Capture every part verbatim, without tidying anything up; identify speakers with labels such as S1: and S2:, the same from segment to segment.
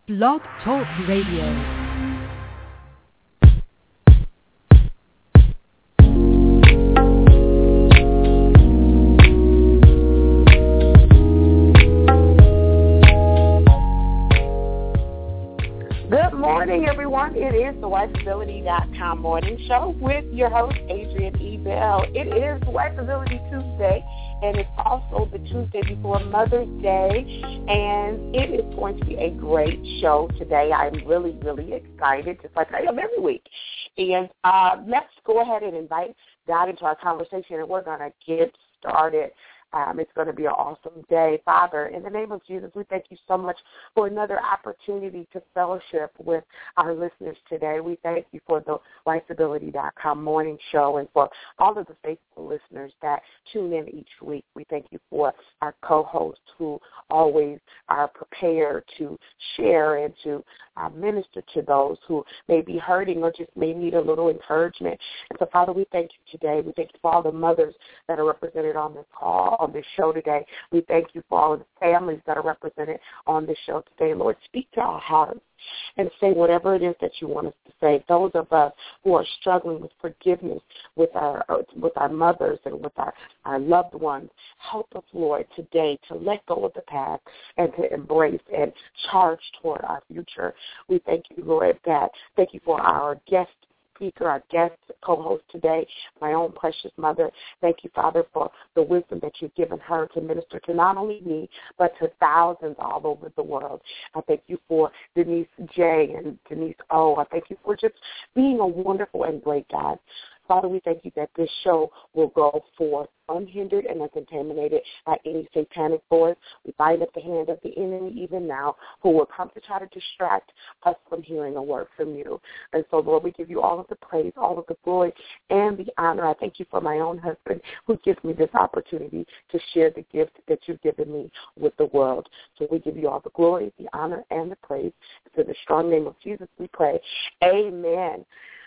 S1: Blog Talk Radio.
S2: Good morning, everyone. It is the Wifeability dot com morning show with your host, Adrienne E. Bell. It is Wifeability Tuesday, and it's also the Tuesday before Mother's Day, and it is going to be a great show today. I'm really, really excited, just like I am every week. And uh, let's go ahead and invite God into our conversation, and we're going to get started. Um, it's going to be an awesome day. Father, in the name of Jesus, we thank you so much for another opportunity to fellowship with our listeners today. We thank you for the Wifeability dot com morning show and for all of the faithful listeners that tune in each week. We thank you for our co-hosts who always are prepared to share and to uh, minister to those who may be hurting or just may need a little encouragement. And so, Father, we thank you today. We thank you for all the mothers that are represented on this call, on this show today. We thank you for all of the families that are represented on this show today. Lord, speak to our hearts and say whatever it is that you want us to say. Those of us who are struggling with forgiveness with our with our mothers and with our, our loved ones, help us, Lord, today to let go of the past and to embrace and charge toward our future. We thank you, Lord, that thank you for our guest speaker, our guest co-host today, my own precious mother. Thank you, Father, for the wisdom that you've given her to minister to not only me, but to thousands all over the world. I thank you for Denise J. and Denise O. I thank you for just being a wonderful and great God. Father, we thank you that this show will go forth unhindered and uncontaminated by any satanic force. We bind up the hand of the enemy even now who will come to try to distract us from hearing a word from you. And so, Lord, we give you all of the praise, all of the glory, and the honor. I thank you for my own husband who gives me this opportunity to share the gift that you've given me with the world. So we give you all the glory, the honor, and the praise. In the strong name of Jesus we pray. Amen.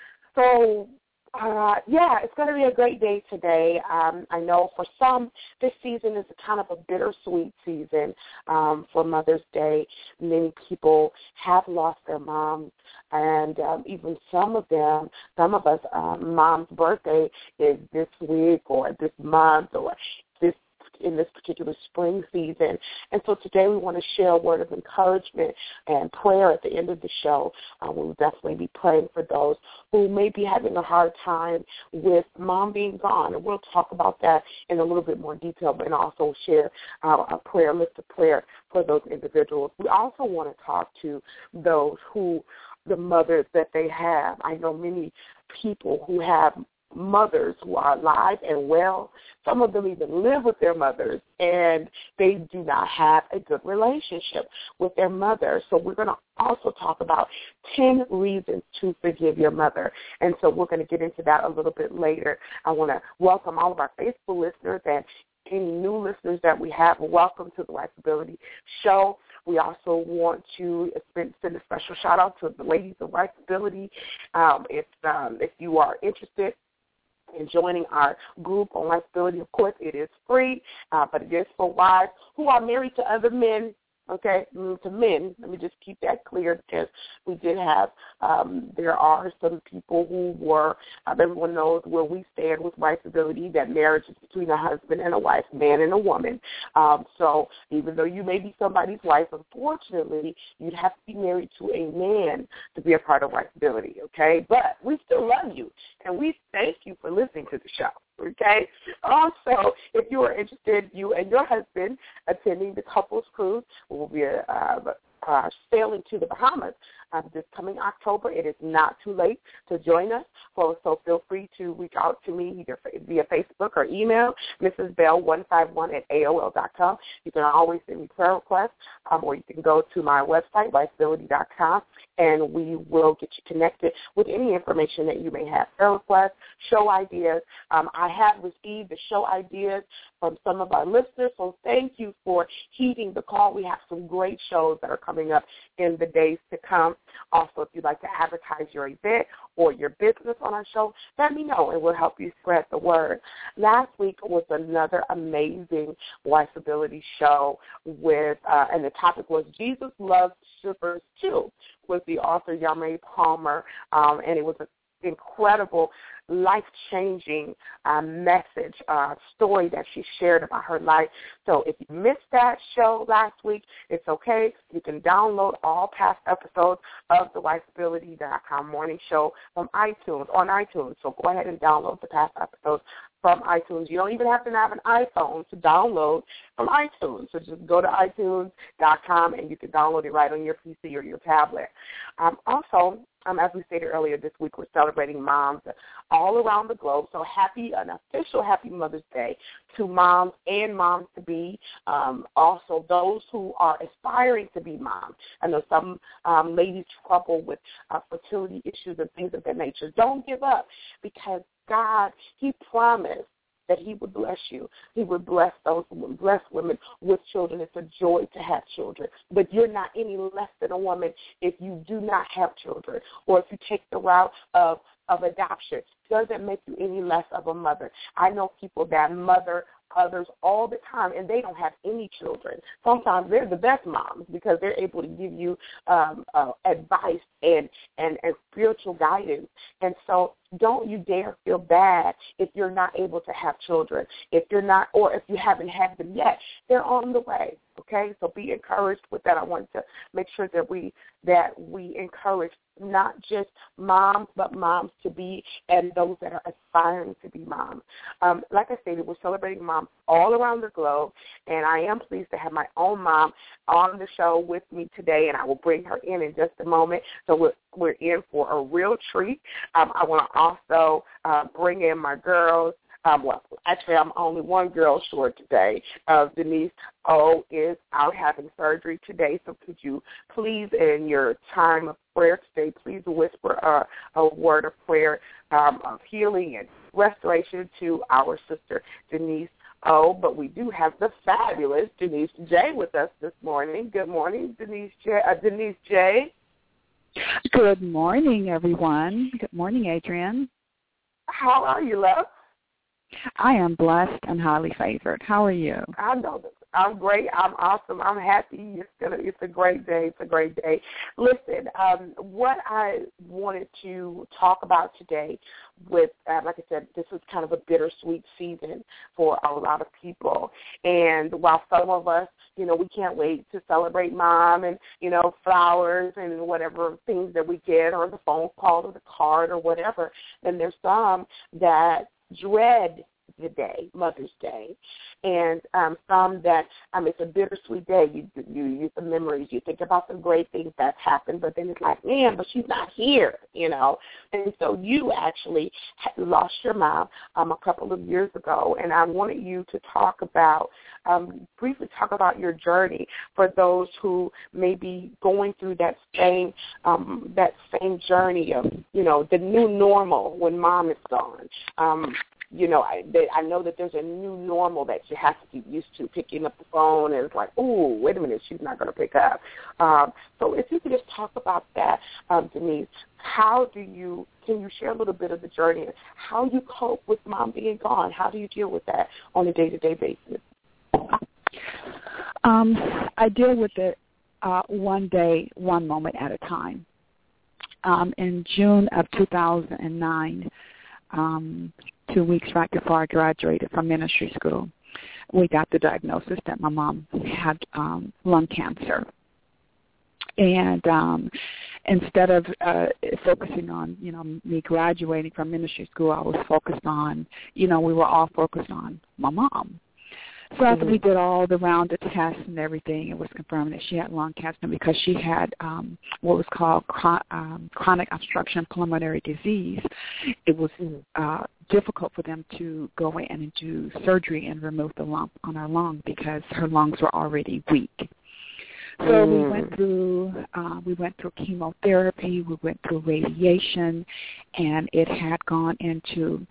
S2: So, Uh, yeah, it's going to be a great day today. Um, I know for some, this season is a kind of a bittersweet season um, for Mother's Day. Many people have lost their moms, and um, even some of them, some of us, um, mom's birthday is this week or this month or this in this particular spring season. And so today we want to share a word of encouragement and prayer at the end of the show. Uh, we'll definitely be praying for those who may be having a hard time with mom being gone. And we'll talk about that in a little bit more detail and also share uh, a prayer, list of prayer for those individuals. We also want to talk to those who, the mothers that they have. I know many people who have mothers who are alive and well. Some of them even live with their mothers, and they do not have a good relationship with their mother. So we're going to also talk about ten reasons to forgive your mother. And so we're going to get into that a little bit later. I want to welcome all of our faithful listeners and any new listeners that we have. Welcome to the Wifeability Show. We also want to send a special shout-out to the ladies of Wifeability. Um, if, um, if you are interested in joining our group on Wifeability, of course, it is free, uh, but it is for wives who are married to other men, okay, mm, to men. Let me just keep that clear because we did have, um, there are some people who were, uh, everyone knows where we stand with Wifeability, that marriage is between a husband and a wife, man and a woman. Um, so even though you may be somebody's wife, unfortunately, you'd have to be married to a man to be a part of Wifeability, okay? But we still love you, and we thank you for listening to the show. Okay. Also, if you are interested, you and your husband attending the couples cruise, will be uh, uh, sailing to the Bahamas uh, this coming October. It is not too late to join us, so, so feel free to reach out to me either via Facebook or email, Missus Bell one five one at A O L dot com. You can always send me prayer requests, um, or you can go to my website, Wifeability dot com, and we will get you connected with any information that you may have, prayer requests, show ideas. Um, I have received the show ideas from some of our listeners. So thank you for heeding the call. We have some great shows that are coming up in the days to come. Also, if you'd like to advertise your event or your business on our show, let me know, and we'll help you spread the word. Last week was another amazing Wifeability show with, uh, and the topic was Jesus Loves Strippers Too, with the author Yamé Palmer, um, and it was an incredible, life-changing uh, message, uh, story that she shared about her life. So if you missed that show last week, it's okay. You can download all past episodes of the Wifeability dot com morning show from iTunes, on iTunes. So go ahead and download the past episodes from iTunes. You don't even have to have an iPhone to download from iTunes. So just go to iTunes dot com and you can download it right on your P C or your tablet. Um, also, Um, as we stated earlier, this week we're celebrating moms all around the globe. So happy, an official Happy Mother's Day to moms and moms-to-be, um, also those who are aspiring to be moms. I know some um, ladies struggle with uh, fertility issues and things of that nature. Don't give up, because God, he promised that he would bless you. He would bless those bless women with children. It's a joy to have children. But you're not any less than a woman if you do not have children, or if you take the route of, of adoption. It doesn't make you any less of a mother. I know people that mother others all the time, and they don't have any children. Sometimes they're the best moms because they're able to give you um, uh, advice and, and, and spiritual guidance. And so don't you dare feel bad if you're not able to have children, if you're not, or if you haven't had them yet. They're on the way. Okay, so be encouraged with that. I want to make sure that we that we encourage not just moms, but moms to be, and those that are aspiring to be moms. Um, like I stated, we're celebrating moms all around the globe, and I am pleased to have my own mom on the show with me today, and I will bring her in in just a moment. So we're, we're in for a real treat. Um, I want to also uh, bring in my girls. Um, well, actually, I'm only one girl short today. Uh, Denise O is out having surgery today, so could you please, in your time of prayer today, please whisper a, a word of prayer um, of healing and restoration to our sister Denise O. But we do have the fabulous Denise J with us this morning. Good morning, Denise J. Uh, Denise J.
S3: Good morning, everyone. Good morning, Adrienne.
S2: How are you, love?
S3: I am blessed and highly favored. How are you?
S2: I know that. I'm great. I'm awesome. I'm happy. It's gonna. It's a great day. It's a great day. Listen, um, what I wanted to talk about today with, uh, like I said, this is kind of a bittersweet season for a lot of people. And while some of us, you know, we can't wait to celebrate mom and, you know, flowers and whatever things that we get, or the phone call or the card or whatever, then there's some that dread the day, Mother's Day, and um, some that um, it's a bittersweet day. You you use the memories. You think about the great things that's happened, but then it's like, man, but she's not here, you know. And so you actually lost your mom um, a couple of years ago, and I wanted you to talk about, um, briefly talk about your journey for those who may be going through that same um, that same journey of, you know, the new normal when mom is gone. Um, You know, I they, I know that there's a new normal that you have to get used to, picking up the phone, and it's like, oh, wait a minute, she's not going to pick up. Um, so if you could just talk about that, um, Denise, how do you, can you share a little bit of the journey, how you cope with mom being gone? How do you deal with that on a day-to-day basis?
S3: Um, I deal with it uh, one day, one moment at a time. Um, in June of two thousand nine, um, two weeks right before I graduated from ministry school, we got the diagnosis that my mom had um, lung cancer. And um, instead of uh, focusing on, you know, me graduating from ministry school, I was focused on, you know, we were all focused on my mom. So after mm-hmm. we did all the round of tests and everything, it was confirmed that she had lung cancer because she had um, what was called chron- um, chronic obstruction pulmonary disease. It was uh, difficult for them to go in and do surgery and remove the lump on her lung because her lungs were already weak. So mm. we went through uh, we went through chemotherapy, we went through radiation, and it had gone into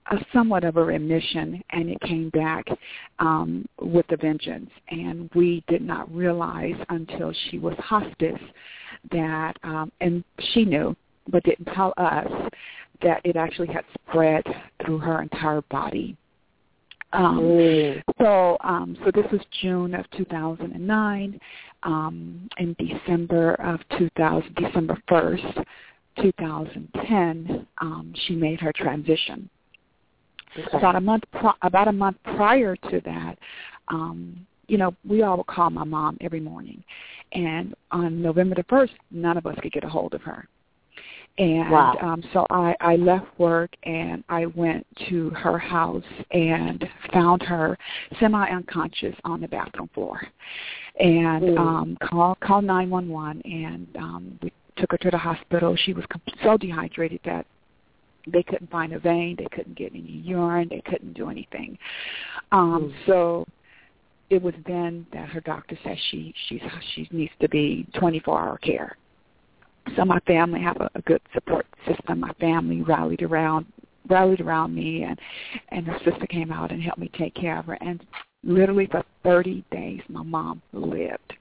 S3: a somewhat of a remission, and it came back um, with a vengeance. And we did not realize until she was hospice that, um, and she knew, but didn't tell us, that it actually had spread through her entire body. Um, mm. So, um, so this was June of two thousand nine. Um, in December of two thousand, December first, two thousand ten, um, she made her transition. Okay. About a month, pro- about a month prior to that, um, you know, we all would call my mom every morning, and on November the first, none of us could get a hold of her. And wow. um, so I, I left work and I went to her house and found her semi-unconscious on the bathroom floor, and mm. um, called called nine one one, and um, we took her to the hospital. She was so dehydrated that they couldn't find a vein, they couldn't get any urine, they couldn't do anything. Um, mm. So it was then that her doctor said she she's, she needs to be twenty-four hour care. So my family have a, a good support system. My family rallied around rallied around me, and, and her sister came out and helped me take care of her. And literally for thirty days, my mom lived.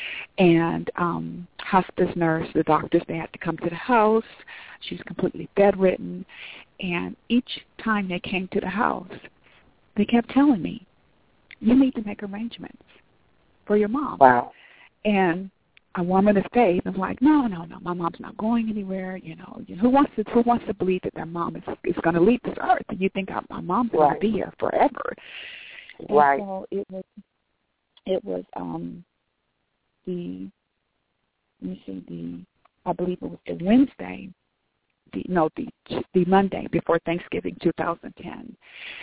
S3: And um, hospice nurse, the doctors, they had to come to the house. She was completely bedridden. And each time they came to the house, they kept telling me, you need to make arrangements for your mom.
S4: Wow.
S3: And I wanted to stay. I'm like, no, no, no, my mom's not going anywhere. You know, who wants to who wants to believe that their mom is is going to leave this earth? And you think my mom's going
S4: right.
S3: to be here forever? And
S4: right.
S3: so it was. It was um, the. Let me see the. I believe it was the Wednesday. The no the the Monday before Thanksgiving, two thousand ten.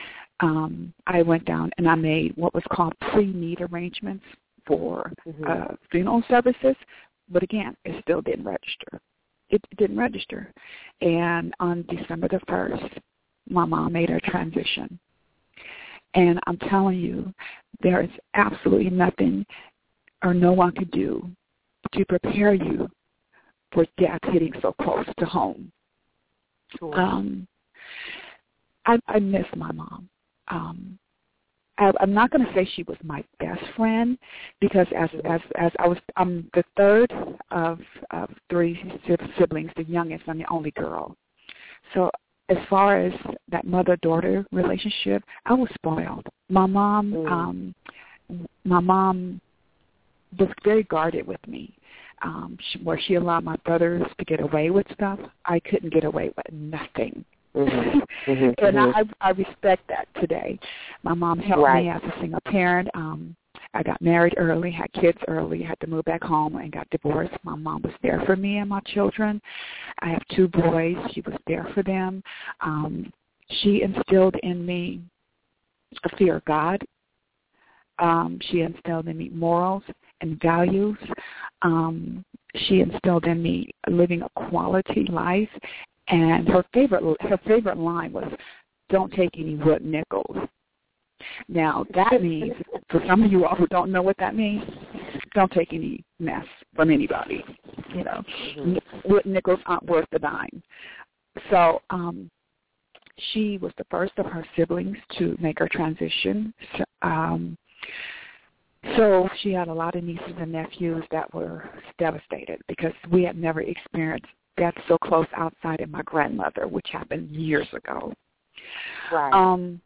S3: Um, I went down and I made what was called pre-need arrangements for mm-hmm. uh, funeral services, but again, it still didn't register. It didn't register. And on December the first, my mom made her transition. And I'm telling you, there is absolutely nothing or no one could do to prepare you for death hitting so close to home.
S4: Sure.
S3: Um, I, I miss my mom. Um, I, I'm not going to say she was my best friend because as as as I was, I'm the third of of three siblings, the youngest. I'm the only girl. So as far as that mother-daughter relationship, I was spoiled. My mom, mm. um, my mom was very guarded with me. Um, she, where she allowed my brothers to get away with stuff, I couldn't get away with nothing.
S4: Mm-hmm. Mm-hmm.
S3: And I, I respect that today. My mom helped
S4: right.
S3: me as a single parent. Um, I got married early, had kids early, had to move back home, and got divorced. My mom was there for me and my children. I have two boys. She was there for them. Um, she instilled in me a fear of God. Um, she instilled in me morals and values. Um, she instilled in me living a quality life. And her favorite her favorite line was, "Don't take any wood nickels." Now, that means, for some of you all who don't know what that means, don't take any mess from anybody. You know, mm-hmm. wood nickels aren't worth a dime. So um, she was the first of her siblings to make her transition. So, um, so she had a lot of nieces and nephews that were devastated because we had never experienced death so close outside of my grandmother, which happened years ago.
S4: Right.
S3: Um,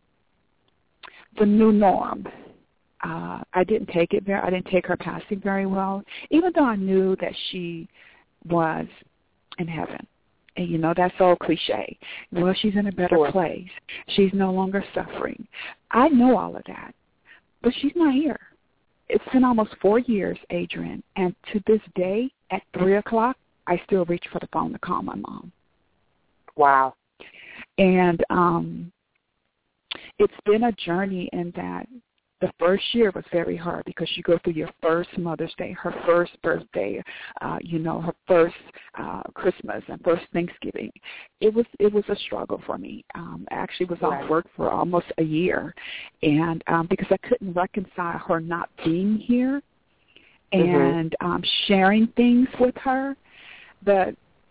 S3: the new norm. Uh, I didn't take it very. I didn't take her passing very well, even though I knew that she was in heaven. And you know that's so cliche. Well, she's in a better
S4: sure.
S3: place. She's no longer suffering. I know all of that, but she's not here. It's been almost four years, Adrian, and to this day, at three o'clock, I still reach for the phone to call my mom.
S4: Wow.
S3: And um, it's been a journey in that the first year was very hard because you go through your first Mother's Day, her first birthday, uh, you know, her first uh, Christmas and first Thanksgiving. It was it was a struggle for me. Um, I actually was
S4: right.
S3: off work for almost a year, and um, because I couldn't reconcile her not being here and mm-hmm. um, sharing things with her. But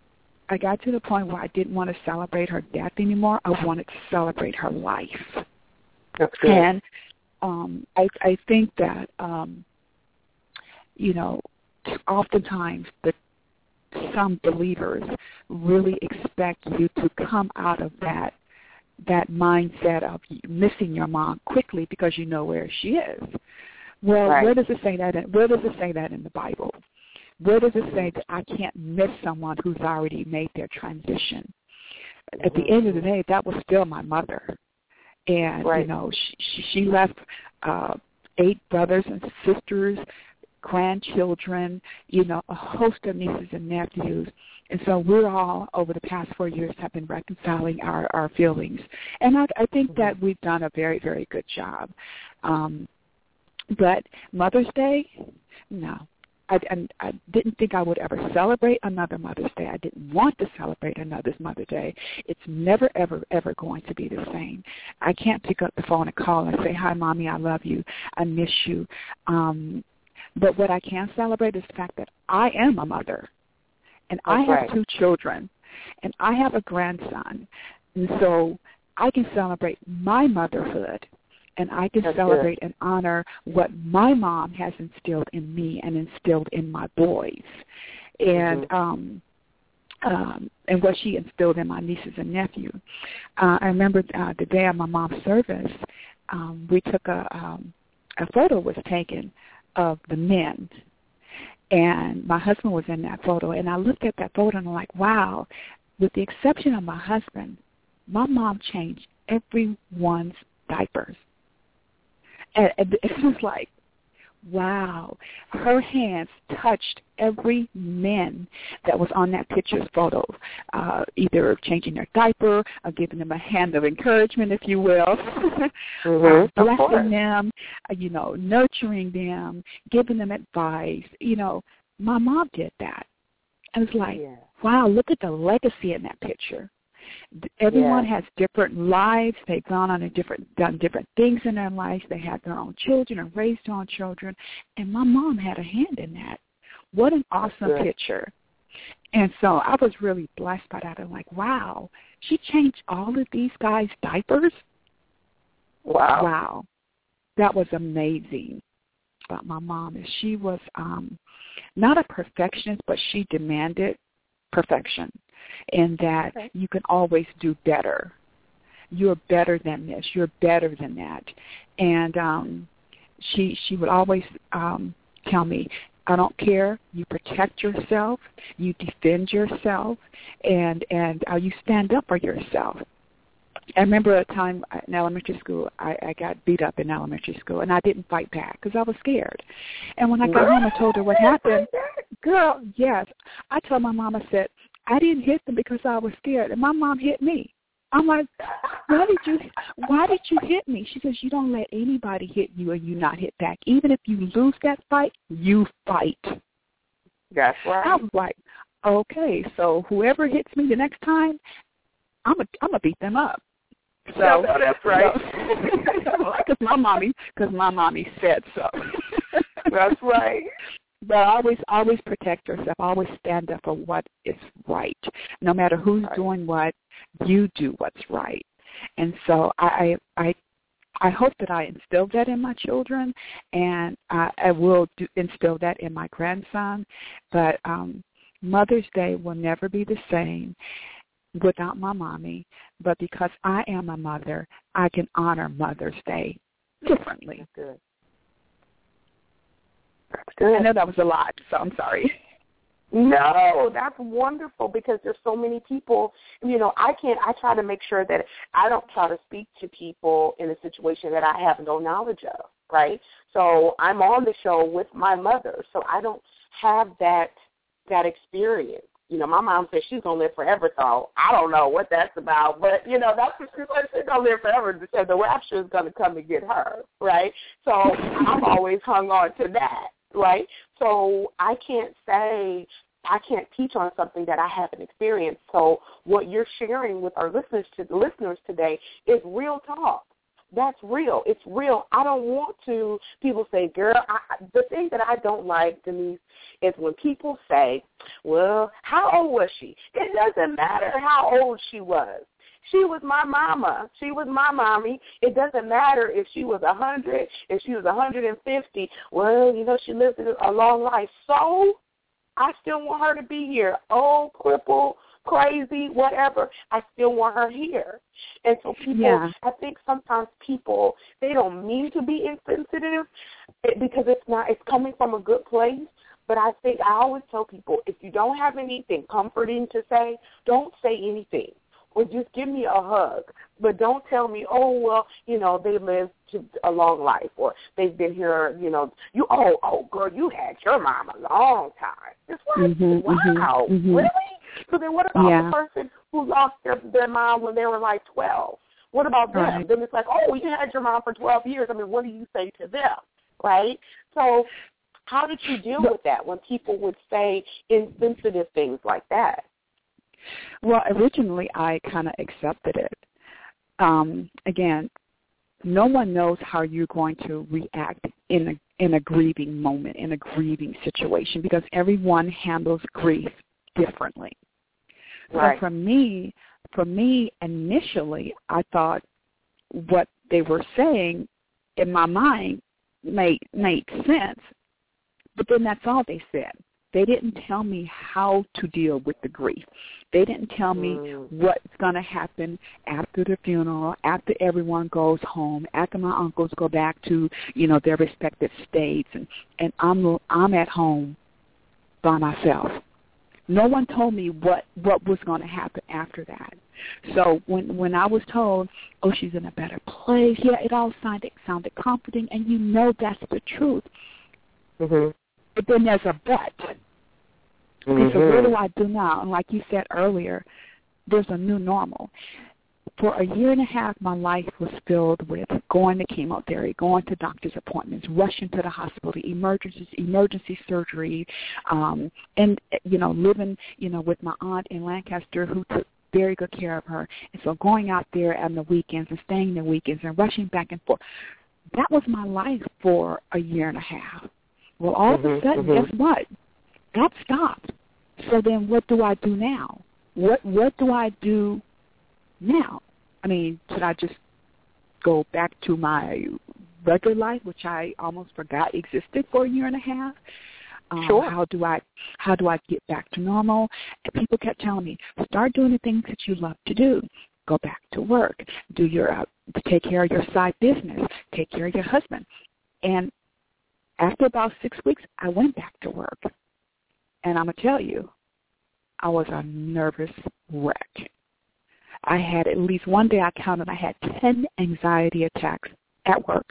S3: I got to the point where I didn't want to celebrate her death anymore. I wanted to celebrate her life.
S4: That's good.
S3: And um, I, I think that, um, you know, oftentimes the, some believers really expect you to come out of that that mindset of missing your mom quickly because you know where she is. Well,
S4: right.
S3: where does it say that? In, where does it say that in the Bible? Where does it say that I can't miss someone who's already made their transition? At the end of the day, that was still my mother. And,
S4: right.
S3: you know, she, she left uh, eight brothers and sisters, grandchildren, you know, a host of nieces and nephews. And so we're all, over the past four years, have been reconciling our, our feelings. And I, I think mm-hmm. that we've done a very, very good job. Um, but Mother's Day, no. I, I, I didn't think I would ever celebrate another Mother's Day. I didn't want to celebrate another Mother's Day. It's never, ever, ever going to be the same. I can't pick up the phone and call and say, hi, Mommy, I love you. I miss you. Um, but what I can celebrate is the fact that I am a mother, and
S4: That's
S3: I have
S4: right.
S3: two children, and I have a grandson. And so I can celebrate my motherhood, and I can
S4: That's
S3: celebrate
S4: good.
S3: and honor what my mom has instilled in me and instilled in my boys, and
S4: mm-hmm.
S3: um, um, and what she instilled in my nieces and nephews. Uh, I remember uh, the day of my mom's service, um, we took a um, a photo was taken of the men, and my husband was in that photo, and I looked at that photo and I'm like, wow, with the exception of my husband, my mom changed everyone's diapers. And it was like, wow, her hands touched every man that was on that picture's photo, uh, either changing their diaper or giving them a hand of encouragement, if you will,
S4: mm-hmm.
S3: uh, blessing them, uh, you know, nurturing them, giving them advice. You know, my mom did that. And it's like,
S4: yeah.
S3: wow, look at the legacy in that picture. Everyone
S4: yeah.
S3: has different lives. They've gone on a different, done different things in their lives. They had their own children and raised their own children. And my mom had a hand in that. What an awesome picture. And so I was really blessed by that. I'm like, wow, she changed all of these guys' diapers?
S4: Wow.
S3: Wow. That was amazing about my mom. Is she was um, not a perfectionist, but she demanded perfection. In that okay. you can always do better. You're better than this. You're better than that. And um, she she would always um, tell me, I don't care. You protect yourself. You defend yourself. And, and uh, you stand up for yourself. I remember a time in elementary school, I, I got beat up in elementary school, and I didn't fight back because I was scared. And when I got home, I told her what happened. Girl, yes. I told my mom, I said, I didn't hit them because I was scared, and my mom hit me. I'm like, why did you why did you hit me? She says, you don't let anybody hit you and you not hit back. Even if you lose that fight, you fight.
S4: That's right.
S3: I was like, okay, so whoever hits me the next time, I'm a, I'm going to beat them up. So
S4: no, no, that's right.
S3: Because so, my mommy, because my mommy said so.
S4: That's right.
S3: But always, always protect yourself. Always stand up for what is right. No matter who's
S4: right.
S3: doing what, you do what's right. And so I, I, I hope that I instill that in my children, and I, I will do, instill that in my grandson. But um, Mother's Day will never be the same without my mommy. But because I am a mother, I can honor Mother's Day differently.
S4: That's good. That's good.
S3: I know that was a lot, so I'm sorry.
S2: No, that's wonderful because there's so many people, you know, I can't, I try to make sure that I don't try to speak to people in a situation that I have no knowledge of, right? So I'm on the show with my mother, so I don't have that that experience. You know, my mom said she's going to live forever, so I don't know what that's about. But, you know, that's what she said. She's going to live forever. She said the rapture is going to come and get her, right? So I'm always hung on to that, right? So I can't say, I can't teach on something that I haven't experienced. So what you're sharing with our listeners to the listeners today is real talk. That's real. It's real. I don't want to, people say, girl, I, the thing that I don't like, Denise, is when people say, well, how old was she? It doesn't matter how old she was. She was my mama. She was my mommy. It doesn't matter if she was one hundred, if she was one hundred fifty. Well, you know, she lived a long life. So I still want her to be here. Old, crippled, crazy, whatever. I still want her here. And so people,
S3: yeah.
S2: I think sometimes people, they don't mean to be insensitive because it's not, it's coming from a good place. But I think I always tell people, if you don't have anything comforting to say, don't say anything. Or just give me a hug. But don't tell me, oh, well, you know, they lived a long life, or they've been here, you know, you, oh, oh, girl, you had your mom a long time. It's like,
S3: mm-hmm,
S2: wow,
S3: mm-hmm.
S2: really? So then what about
S3: yeah.
S2: the person who lost their, their mom when they were like twelve? What about them?
S3: Right.
S2: Then it's like, oh, you had your mom for twelve years. I mean, what do you say to them, right? So how did you deal with that when people would say insensitive things like that?
S3: Well, originally I kind of accepted it. Um, again, no one knows how you're going to react in a, in a grieving moment, in a grieving situation, because everyone handles grief differently.
S2: Right.
S3: So for me, for me, initially, I thought what they were saying in my mind made made sense, but then that's all they said. They didn't tell me how to deal with the grief. They didn't tell me
S2: mm.
S3: what's going to happen after the funeral, after everyone goes home, after my uncles go back to, you know, their respective states, and, and I'm I'm at home by myself. No one told me what, what was going to happen after that. So when when I was told, oh, she's in a better place, yeah, it all sounded sounded comforting, and you know that's the truth.
S2: Mm-hmm.
S3: But then there's a but.
S2: Mm-hmm.
S3: Okay, so what do I do now? And like you said earlier, there's a new normal. For a year and a half, my life was filled with going to chemotherapy, going to doctor's appointments, rushing to the hospital, emergency, emergency surgery, um, and, you know, living, you know, with my aunt in Lancaster who took very good care of her. And so going out there on the weekends and staying the weekends and rushing back and forth, that was my life for a year and a half. Well, all
S2: mm-hmm,
S3: of a sudden,
S2: mm-hmm.
S3: guess what? That stopped. So then what do I do now? What What do I do now? I mean, should I just go back to my regular life, which I almost forgot existed for a year and a half? Um,
S2: sure.
S3: How do I How do I get back to normal? And people kept telling me, start doing the things that you love to do. Go back to work. Do your uh, take care of your side business. Take care of your husband. And after about six weeks, I went back to work. And I'm going to tell you, I was a nervous wreck. I had at least one day I counted, I had ten anxiety attacks at work.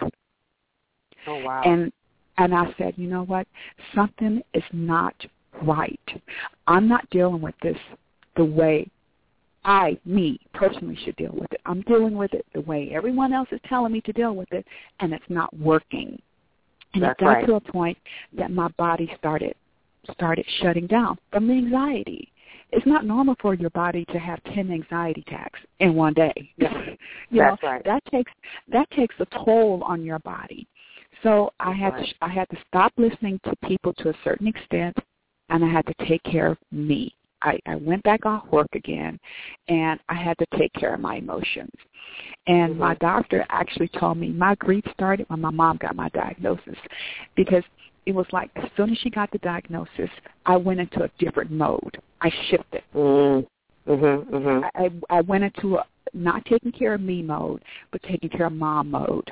S2: Oh, wow.
S3: And and I said, you know what? Something is not right. I'm not dealing with this the way I, me, personally should deal with it. I'm dealing with it the way everyone else is telling me to deal with it, and it's not working. And
S2: That's
S3: it got
S2: right.
S3: to a point that my body started started shutting down from the anxiety. It's not normal for your body to have ten anxiety attacks in one day.
S2: Yeah.
S3: you
S2: That's
S3: know,
S2: right.
S3: That takes that takes a toll on your body. So I had
S2: right.
S3: to I had to stop listening to people to a certain extent, and I had to take care of me. I, I went back off work again, and I had to take care of my emotions. And
S2: mm-hmm.
S3: my doctor actually told me my grief started when my mom got my diagnosis, because it was like as soon as she got the diagnosis, I went into a different mode. I shifted.
S2: Mm-hmm. Mm-hmm.
S3: I, I went into a not taking care of me mode, but taking care of mom mode.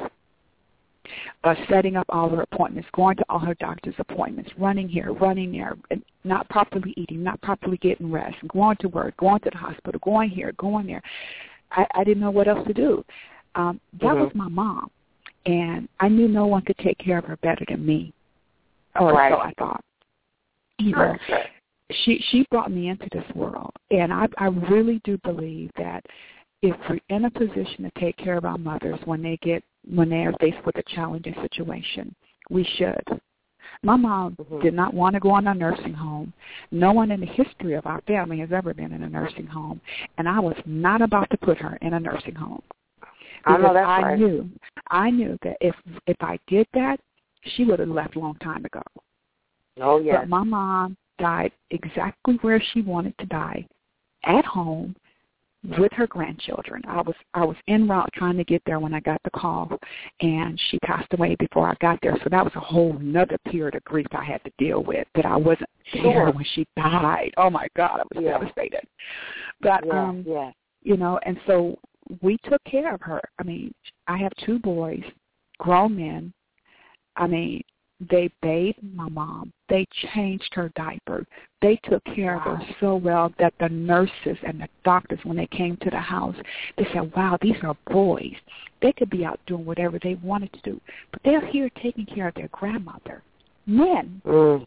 S3: Uh, setting up all her appointments, going to all her doctor's appointments, running here, running there, not properly eating, not properly getting rest, going to work, going to the hospital, going here, going there. I, I didn't know what else to do. Um, that
S2: mm-hmm.
S3: was my mom, and I knew no one could take care of her better than me, or
S2: right.
S3: so I thought. You know, she she brought me into this world, and I, I really do believe that if we're in a position to take care of our mothers when they get when they are faced with a challenging situation, we should. My mom
S2: mm-hmm.
S3: did not want to go in a nursing home. No one in the history of our family has ever been in a nursing home, and I was not about to put her in a nursing home.
S2: I know that's
S3: I
S2: right.
S3: knew, I knew that if if I did that, she would have left a long time ago.
S2: Oh, yes.
S3: But my mom died exactly where she wanted to die, at home, with her grandchildren. I was I was en route trying to get there when I got the call, and she passed away before I got there. So that was a whole nother period of grief I had to deal with, that I wasn't there
S4: Sure.
S3: when she died. Oh, my God, I was
S4: Yeah.
S3: devastated. But,
S4: Yeah,
S3: um,
S4: yeah.
S3: you know, and so we took care of her. I mean, I have two boys, grown men. I mean, they bathed my mom. They changed her diaper. They took care
S4: Wow.
S3: of her so well that the nurses and the doctors, when they came to the house, they said, wow, these are boys. They could be out doing whatever they wanted to do, but they're here taking care of their grandmother. Men.
S4: Mm.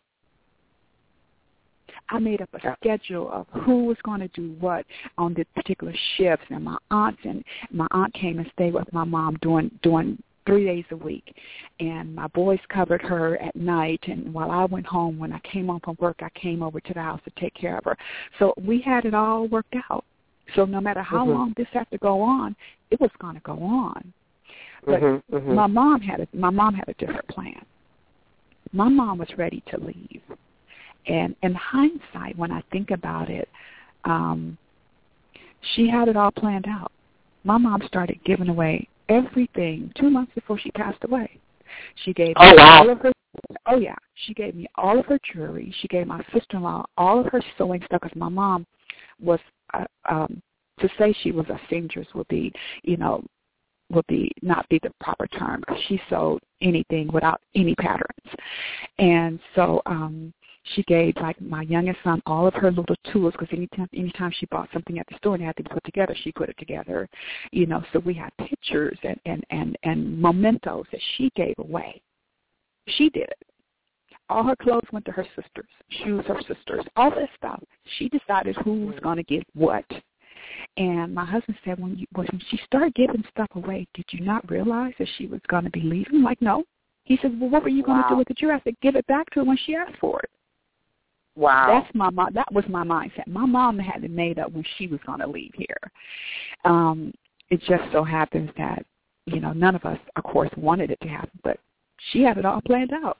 S3: I made up a schedule of who was going to do what on the particular shifts, and my aunts and my aunt came and stayed with my mom doing doing three days a week, and my boys covered her at night, and while I went home, when I came home from work, I came over to the house to take care of her. So we had it all worked out. So no matter how
S4: mm-hmm.
S3: long this had to go on, it was going to go on. But
S4: mm-hmm, mm-hmm.
S3: my mom had a, my mom had a different plan. My mom was ready to leave. And in hindsight, when I think about it, um, she had it all planned out. My mom started giving away everything two months before she passed away. She gave
S4: oh,
S3: me
S4: wow.
S3: all of her. Oh yeah, she gave me all of her jewelry. She gave my sister-in-law all of her sewing stuff, because my mom was uh, um, to say she was a seamstress would be, you know, would be not be the proper term, because she sewed anything without any patterns, and so. um She gave, like, my youngest son all of her little tools, because anytime, anytime she bought something at the store and it had to be put together, she put it together. You know, so we had pictures and, and, and, and mementos that she gave away. She did it. All her clothes went to her sisters, shoes her sisters, all that stuff. She decided who was going to get what. And my husband said, when, you, when she started giving stuff away, did you not realize that she was going to be leaving? I'm like, no. He said, well, what were you going to
S4: Wow.
S3: do with it? You have to give it back to her when she asked for it.
S4: Wow.
S3: That's my mom. That was my mindset. My mom had it made up when she was going to leave here. Um, it just so happens that, you know, none of us, of course, wanted it to happen, but she had it all planned out.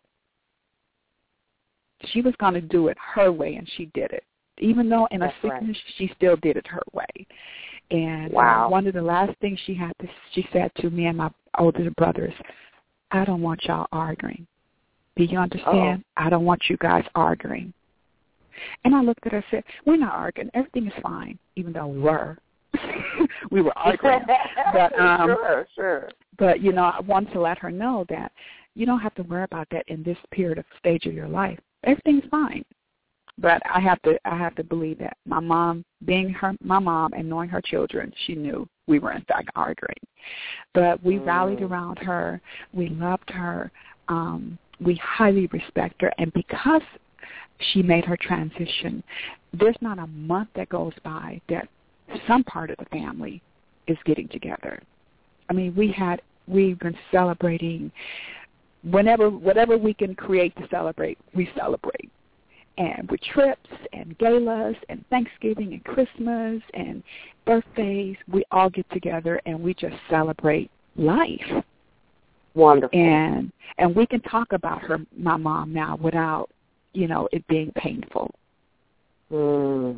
S3: She was going to do it her way, and she did it. Even though in
S4: That's
S3: her sickness,
S4: right.
S3: she still did it her way. And
S4: wow.
S3: uh, one of the last things she had to, she said to me and my older brothers, I don't want y'all arguing. Do you understand?
S4: Uh-oh.
S3: I don't want you guys arguing. And I looked at her and said, we're not arguing. Everything is fine, even though we were. we were arguing. but, um,
S4: sure, sure.
S3: But, you know, I wanted to let her know that you don't have to worry about that in this period of stage of your life. Everything's fine. But I have to I have to believe that my mom, being her my mom and knowing her children, she knew we were, in fact, arguing. But we mm. rallied around her. We loved her. Um, we highly respect her. And because she made her transition, there's not a month that goes by that some part of the family is getting together. I mean, we had, we've been celebrating whenever, whatever we can create to celebrate, we celebrate. And with trips and galas and Thanksgiving and Christmas and birthdays, we all get together and we just celebrate life.
S4: Wonderful.
S3: And and we can talk about her, my mom, now without, you know, it being painful.
S4: Mm.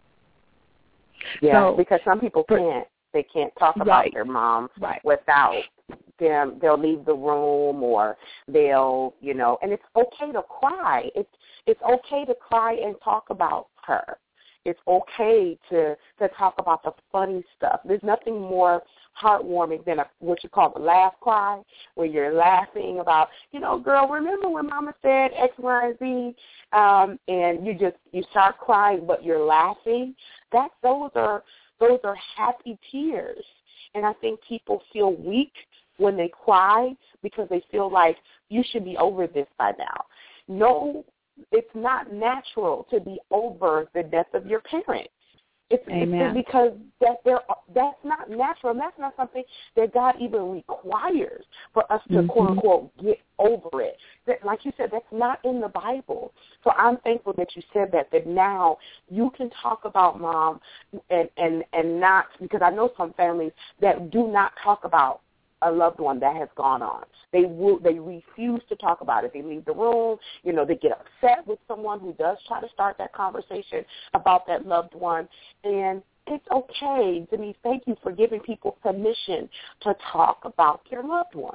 S4: Yeah,
S3: so,
S4: because some people
S3: but,
S4: can't. They can't talk about
S3: right,
S4: their mom
S3: right.
S4: without them. They'll leave the room, or they'll, you know, and it's okay to cry. It's it's okay to cry and talk about her. It's okay to to talk about the funny stuff. There's nothing more heartwarming than a, what you call the laugh cry, where you're laughing about, you know, girl, remember when Mama said X, Y, and Z, um, and you just you start crying, but you're laughing. That's those are those are happy tears, and I think people feel weak when they cry because they feel like you should be over this by now. No. It's not natural to be over the death of your parent. It's, it's because that they're, that's not natural. And that's not something that God even requires for us to, mm-hmm. quote, unquote, get over it. That, like you said, that's not in the Bible. So I'm thankful that you said that, that now you can talk about Mom and, and, and not, because I know some families that do not talk about a loved one that has gone on. They will, they refuse to talk about it. They leave the room. You know, they get upset with someone who does try to start that conversation about that loved one. And it's okay, Denise. Thank you for giving people permission to talk about their loved ones.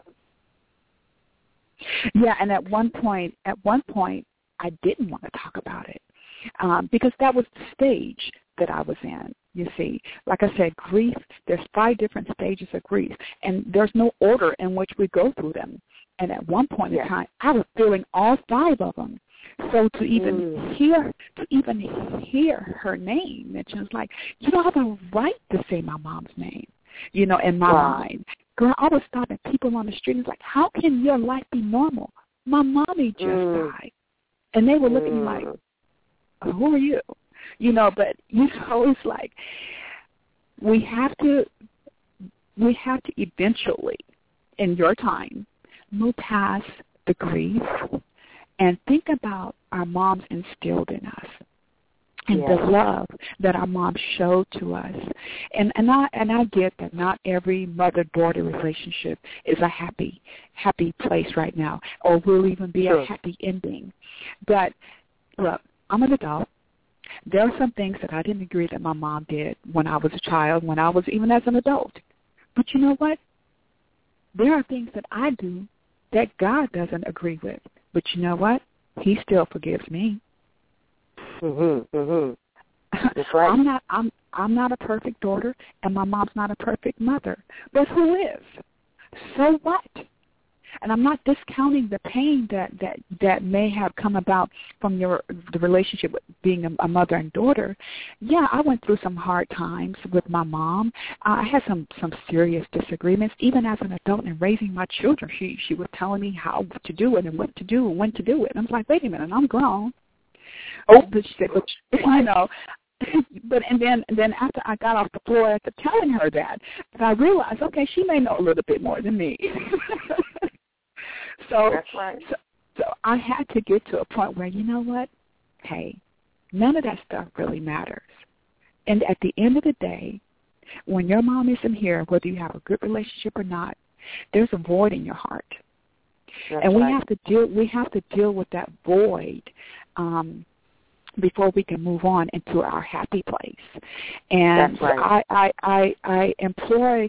S3: Yeah, and at one point, at one point, I didn't want to talk about it um, because that was the stage that I was in. You see, like I said, grief, there's five different stages of grief, and there's no order in which we go through them. And at one point
S4: yeah.
S3: in time, I was feeling all five of them. So to even mm. hear, to even hear her name mentioned, like, you don't have a right to say my mom's name, you know, in my
S4: wow.
S3: mind. Girl, I was stopping people on the street and it's like, how can your life be normal? My mommy just
S4: mm.
S3: died. And they were looking
S4: mm.
S3: like, who are you? You know, but, you know, it's like we have to, we have to eventually, in your time, move past the grief and think about our moms instilled in us and
S4: yes.
S3: the love that our moms showed to us. And and I and I get that not every mother-daughter relationship is a happy, happy place right now, or will even be
S4: sure.
S3: a happy ending. But look, I'm an adult. There are some things that I didn't agree that my mom did when I was a child, when I was even as an adult. But you know what? There are things that I do that God doesn't agree with. But you know what? He still forgives me.
S4: Mhm, mhm. That's right.
S3: I'm not. I'm. I'm not a perfect daughter, and my mom's not a perfect mother. But who is? So what? And I'm not discounting the pain that that that may have come about from your the relationship with being a, a mother and daughter. Yeah, I went through some hard times with my mom. I had some some serious disagreements, even as an adult and raising my children. She she was telling me how to do it and what to do and when to do it. And I was like, wait a minute, I'm grown. Oh, but she said, but you know, but and then and then after I got off the floor after telling her that, that I realized, okay, she may know a little bit more than me. so,
S4: That's right.
S3: so, so I had to get to a point where, you know what? Hey, none of that stuff really matters. And at the end of the day, when your mom isn't here, whether you have a good relationship or not, there's a void in your heart.
S4: That's
S3: and we
S4: right.
S3: have to deal. We have to deal with that void um, before we can move on into our happy place. And
S4: That's right.
S3: I, I, I, I employ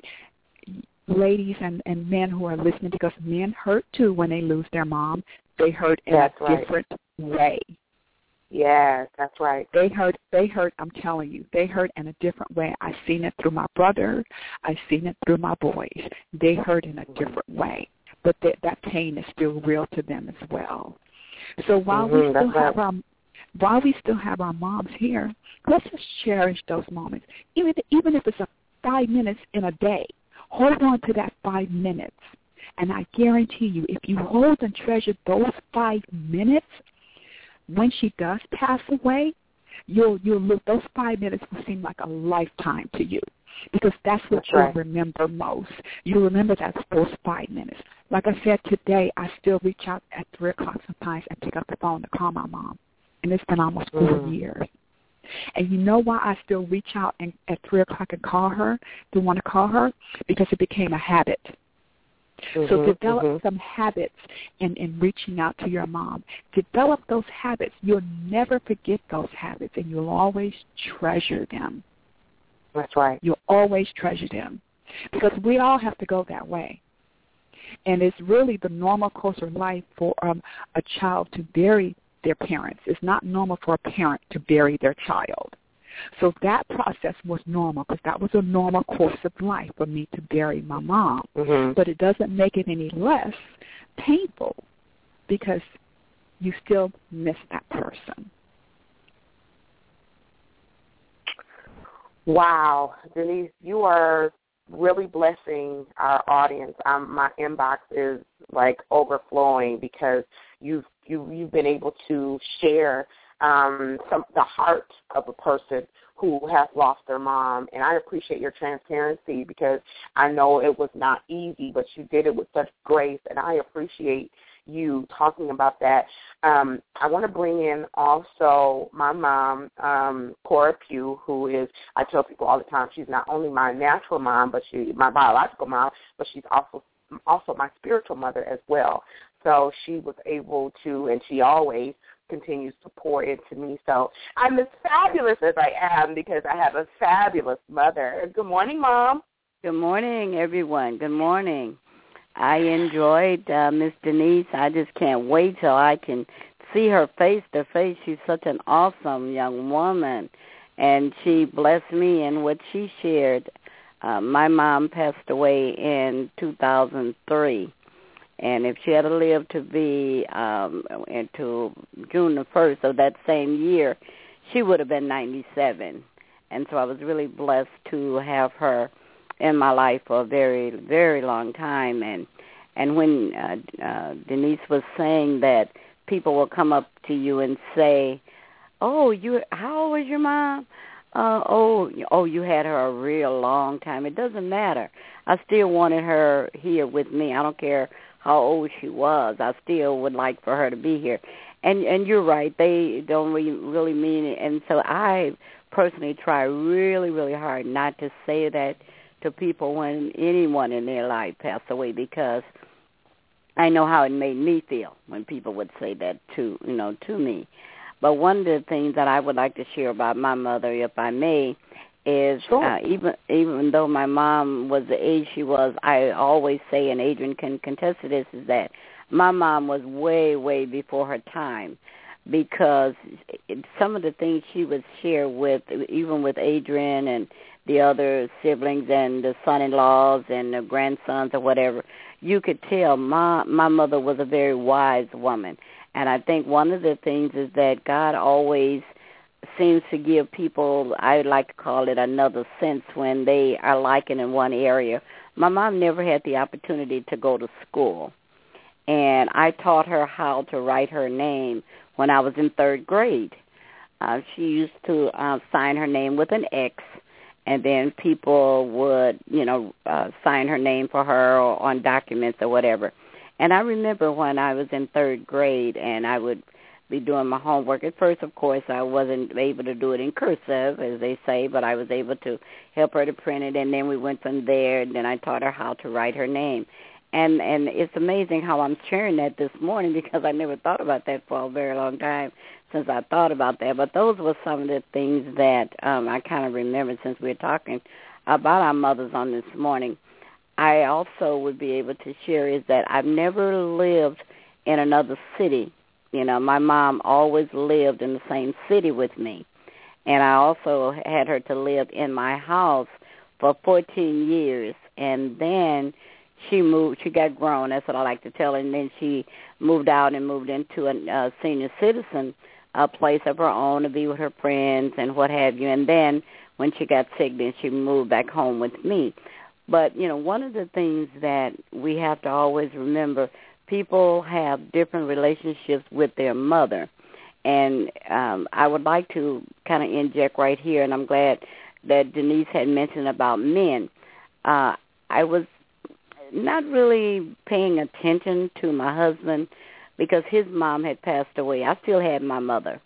S3: ladies and, and men who are listening, because men hurt too when they lose their mom. They hurt in
S4: That's
S3: a
S4: right.
S3: different way.
S4: Yes, that's right.
S3: They hurt, they hurt, I'm telling you, they hurt in a different way. I've seen it through my brother. I've seen it through my boys. They hurt in a different way, but that, that pain is still real to them as well. So while
S4: mm-hmm,
S3: we still have
S4: right.
S3: our while we still have our moms here, let's just cherish those moments. Even even if it's a five minutes in a day, hold on to that five minutes. And I guarantee you, if you hold and treasure those five minutes, when she does pass away, you'll you'll look. Those five minutes will seem like a lifetime to you, because that's what
S4: that's
S3: you'll
S4: right.
S3: remember most. You'll remember that those five minutes. Like I said today, I still reach out at three o'clock sometimes and pick up the phone to call my mom, and it's been almost four
S4: mm.
S3: years. And you know why I still reach out and at three o'clock and call her? To want to call her? Because it became a habit.
S4: Mm-hmm,
S3: so develop
S4: mm-hmm.
S3: some habits in, in reaching out to your mom. Develop those habits. You'll never forget those habits, and you'll always treasure them.
S4: That's right.
S3: You'll always treasure them, because we all have to go that way. And it's really the normal course of life for um, a child to bury their parents. It's not normal for a parent to bury their child. So that process was normal, because that was a normal course of life for me to bury my mom.
S4: Mm-hmm.
S3: But it doesn't make it any less painful, because you still miss that person.
S4: Wow, Denise, you are really blessing our audience. Um, my inbox is like overflowing, because you've you, you've been able to share um, some the heart of a person who has lost their mom, and I appreciate your transparency, because I know it was not easy, but you did it with such grace, and I appreciate you talking about that. Um, I want to bring in also my mom, um, Cora Pugh, who is, I tell people all the time, she's not only my natural mom, but she, my biological mom, but she's also also my spiritual mother as well. So she was able to, and she always continues to pour into me. So I'm as fabulous as I am because I have a fabulous mother. Good morning, Mom.
S5: Good morning, everyone. Good morning. I enjoyed uh, Miss Denise. I just can't wait till I can see her face to face. She's such an awesome young woman, and she blessed me in what she shared. Uh, my mom passed away in two thousand three, and if she had lived to be um, into June the first of that same year, she would have been ninety-seven. And so I was really blessed to have her in my life for a very, very long time. And and when uh, uh, Denise was saying that people will come up to you and say, "Oh, you, how old was your mom? Uh, oh, oh, you had her a real long time." It doesn't matter. I still wanted her here with me. I don't care how old she was. I still would like for her to be here. And and you're right. They don't really, really mean it. And so I personally try really, really hard not to say that to people when anyone in their life passed away, because I know how it made me feel when people would say that to, you know, to me. But one of the things that I would like to share about my mother, if I may, is
S4: sure.
S5: uh, even even though my mom was the age she was, I always say, and Adrian can contest to this, is that my mom was way, way before her time, because it, some of the things she would share with, even with Adrian and the other siblings and the son-in-laws and the grandsons or whatever, you could tell my my mother was a very wise woman. And I think one of the things is that God always seems to give people, I would like to call it another sense when they are liking in one area. My mom never had the opportunity to go to school, and I taught her how to write her name when I was in third grade. Uh, she used to uh, sign her name with an X, and then people would, you know, uh, sign her name for her or on documents or whatever. And I remember when I was in third grade and I would be doing my homework. At first, of course, I wasn't able to do it in cursive, as they say, but I was able to help her to print it, and then we went from there, and then I taught her how to write her name. And and it's amazing how I'm sharing that this morning, because I never thought about that for a very long time since I thought about that. But those were some of the things that um, I kind of remembered since we were talking about our mothers on this morning. I also would be able to share is that I've never lived in another city. You know, my mom always lived in the same city with me. And I also had her to live in my house for fourteen years. And then she moved, she got grown, that's what I like to tell her, and then she moved out and moved into a uh, senior citizen a place of her own to be with her friends and what have you. And then when she got sick, then she moved back home with me. But, you know, one of the things that we have to always remember, people have different relationships with their mother. And um, I would like to kind of inject right here, and I'm glad that Denise had mentioned about men. Uh, I was not really paying attention to my husband because his mom had passed away. I still had my mother.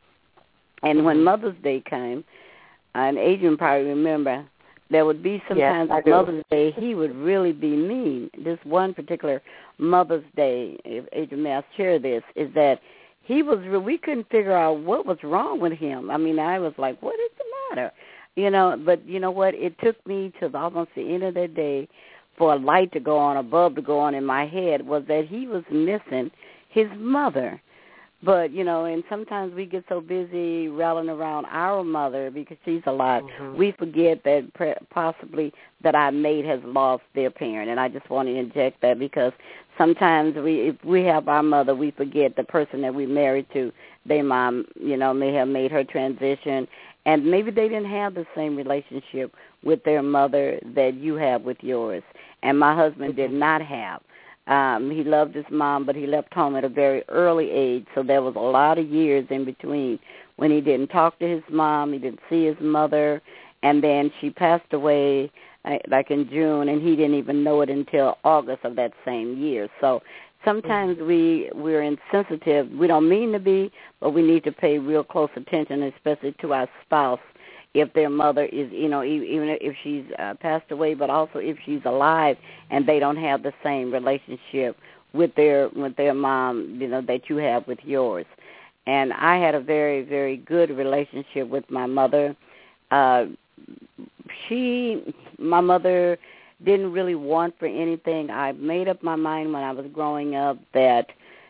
S5: And when Mother's Day came, and Adrian probably remember, there would be sometimes
S4: yes,
S5: on Mother's Day, he would really be mean. This one particular Mother's Day, if Adrian may I share this, is that he was, we couldn't figure out what was wrong with him. I mean, I was like, what is the matter? You know, but you know what? It took me to almost the end of the day for a light to go on, a bulb to go on in my head, was that he was missing his mother. But, you know, and sometimes we get so busy rallying around our mother because she's alive, mm-hmm. we forget that pre- possibly that our mate has lost their parent. And I just want to inject that because sometimes we, if we have our mother, we forget the person that we married to. Their mom, you know, may have made her transition, and maybe they didn't have the same relationship with their mother that you have with yours. And my husband did not have. Um, he loved his mom, but he left home at a very early age, so there was a lot of years in between when he didn't talk to his mom, he didn't see his mother, and then she passed away uh, like in June, and he didn't even know it until August of that same year. So sometimes we we're insensitive. We don't mean to be, but we need to pay real close attention, especially to our spouse, if their mother is, you know, even if she's uh, passed away, but also if she's alive and they don't have the same relationship with their with their mom, you know, that you have with yours. And I had a very, very good relationship with my mother. Uh, she, my mother, didn't really want for anything. I made up my mind when I was growing up that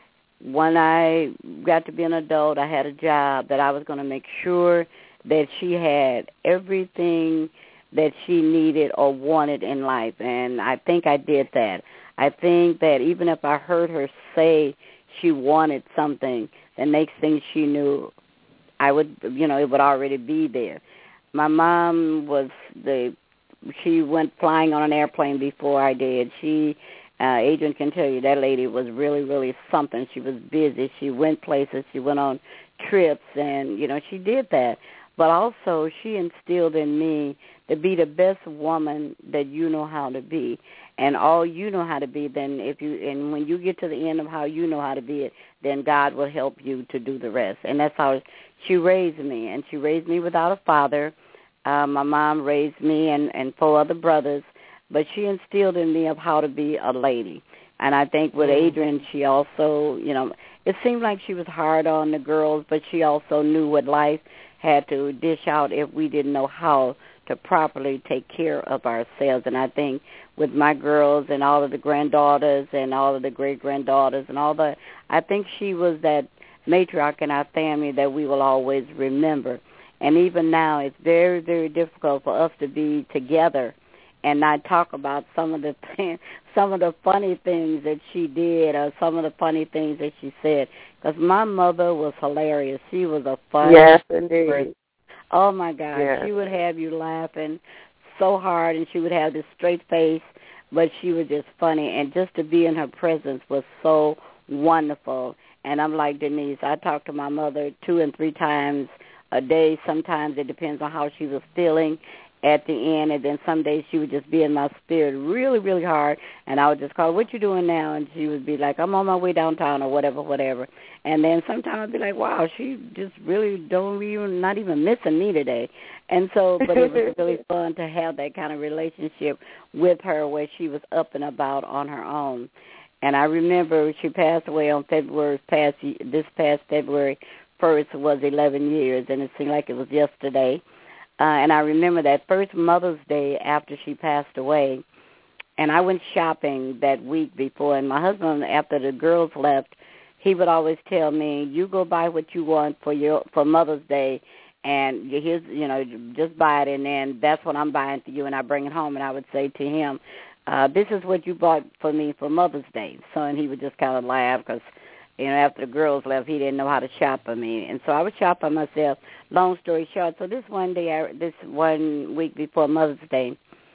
S5: when I got to be an adult, I had a job, that I was going to make sure that she had everything that she needed or wanted in life. And I think I did that. I think that even if I heard her say she wanted something, the next thing she knew, I would, you know, it would already be there. My mom was the, she went flying on an airplane before I did. She, uh, Adrian can tell you, that lady was really, really something. She was busy. She went places. She went on trips, and, you know, she did that. But also she instilled in me to be the best woman that you know how to be. And all you know how to be, then if you, and when you get to the end of how you know how to be it, then God will help you to do the rest. And that's how she raised me. And she raised me without a father. Uh, my mom raised me and, and four other brothers, but she instilled in me of how to be a lady. And I think with Adrian, she also, you know, it seemed like she was hard on the girls, but she also knew what life had to dish out if we didn't know how to properly take care of ourselves. And I think with my girls and all of the granddaughters and all of the great-granddaughters and all the, I think she was that matriarch in our family that we will always remember. And even now, it's very, very difficult for us to be together and not talk about some of the some of the funny things that she did or some of the funny things that she said. Because my mother was hilarious. She was a funny
S4: yes, indeed.
S5: person. Oh, my God.
S4: Yes.
S5: She would have you laughing so hard, and she would have this straight face, but she was just funny. And just to be in her presence was so wonderful. And I'm like Denise, I talk to my mother two and three times a day. Sometimes it depends on how she was feeling at the end, and then some days she would just be in my spirit really, really hard, and I would just call, what you doing now? And she would be like, I'm on my way downtown or whatever, whatever. And then sometimes I'd be like, wow, she just really don't even, not even missing me today. And so, but it was really fun to have that kind of relationship with her where she was up and about on her own. And I remember she passed away on February, past, this past February first was eleven years, and it seemed like it was yesterday. Uh, and I remember that first Mother's Day after she passed away, and I went shopping that week before, and my husband, after the girls left, he would always tell me, you go buy what you want for your for Mother's Day, and here's, you know, just buy it, and then that's what I'm buying for you, and I bring it home, and I would say to him, uh, this is what you bought for me for Mother's Day. So, and he would just kind of laugh because, you know, after the girls left, he didn't know how to shop for me. And so I would shop by myself. Long story short, so this one day, I, this one week before Mother's Day,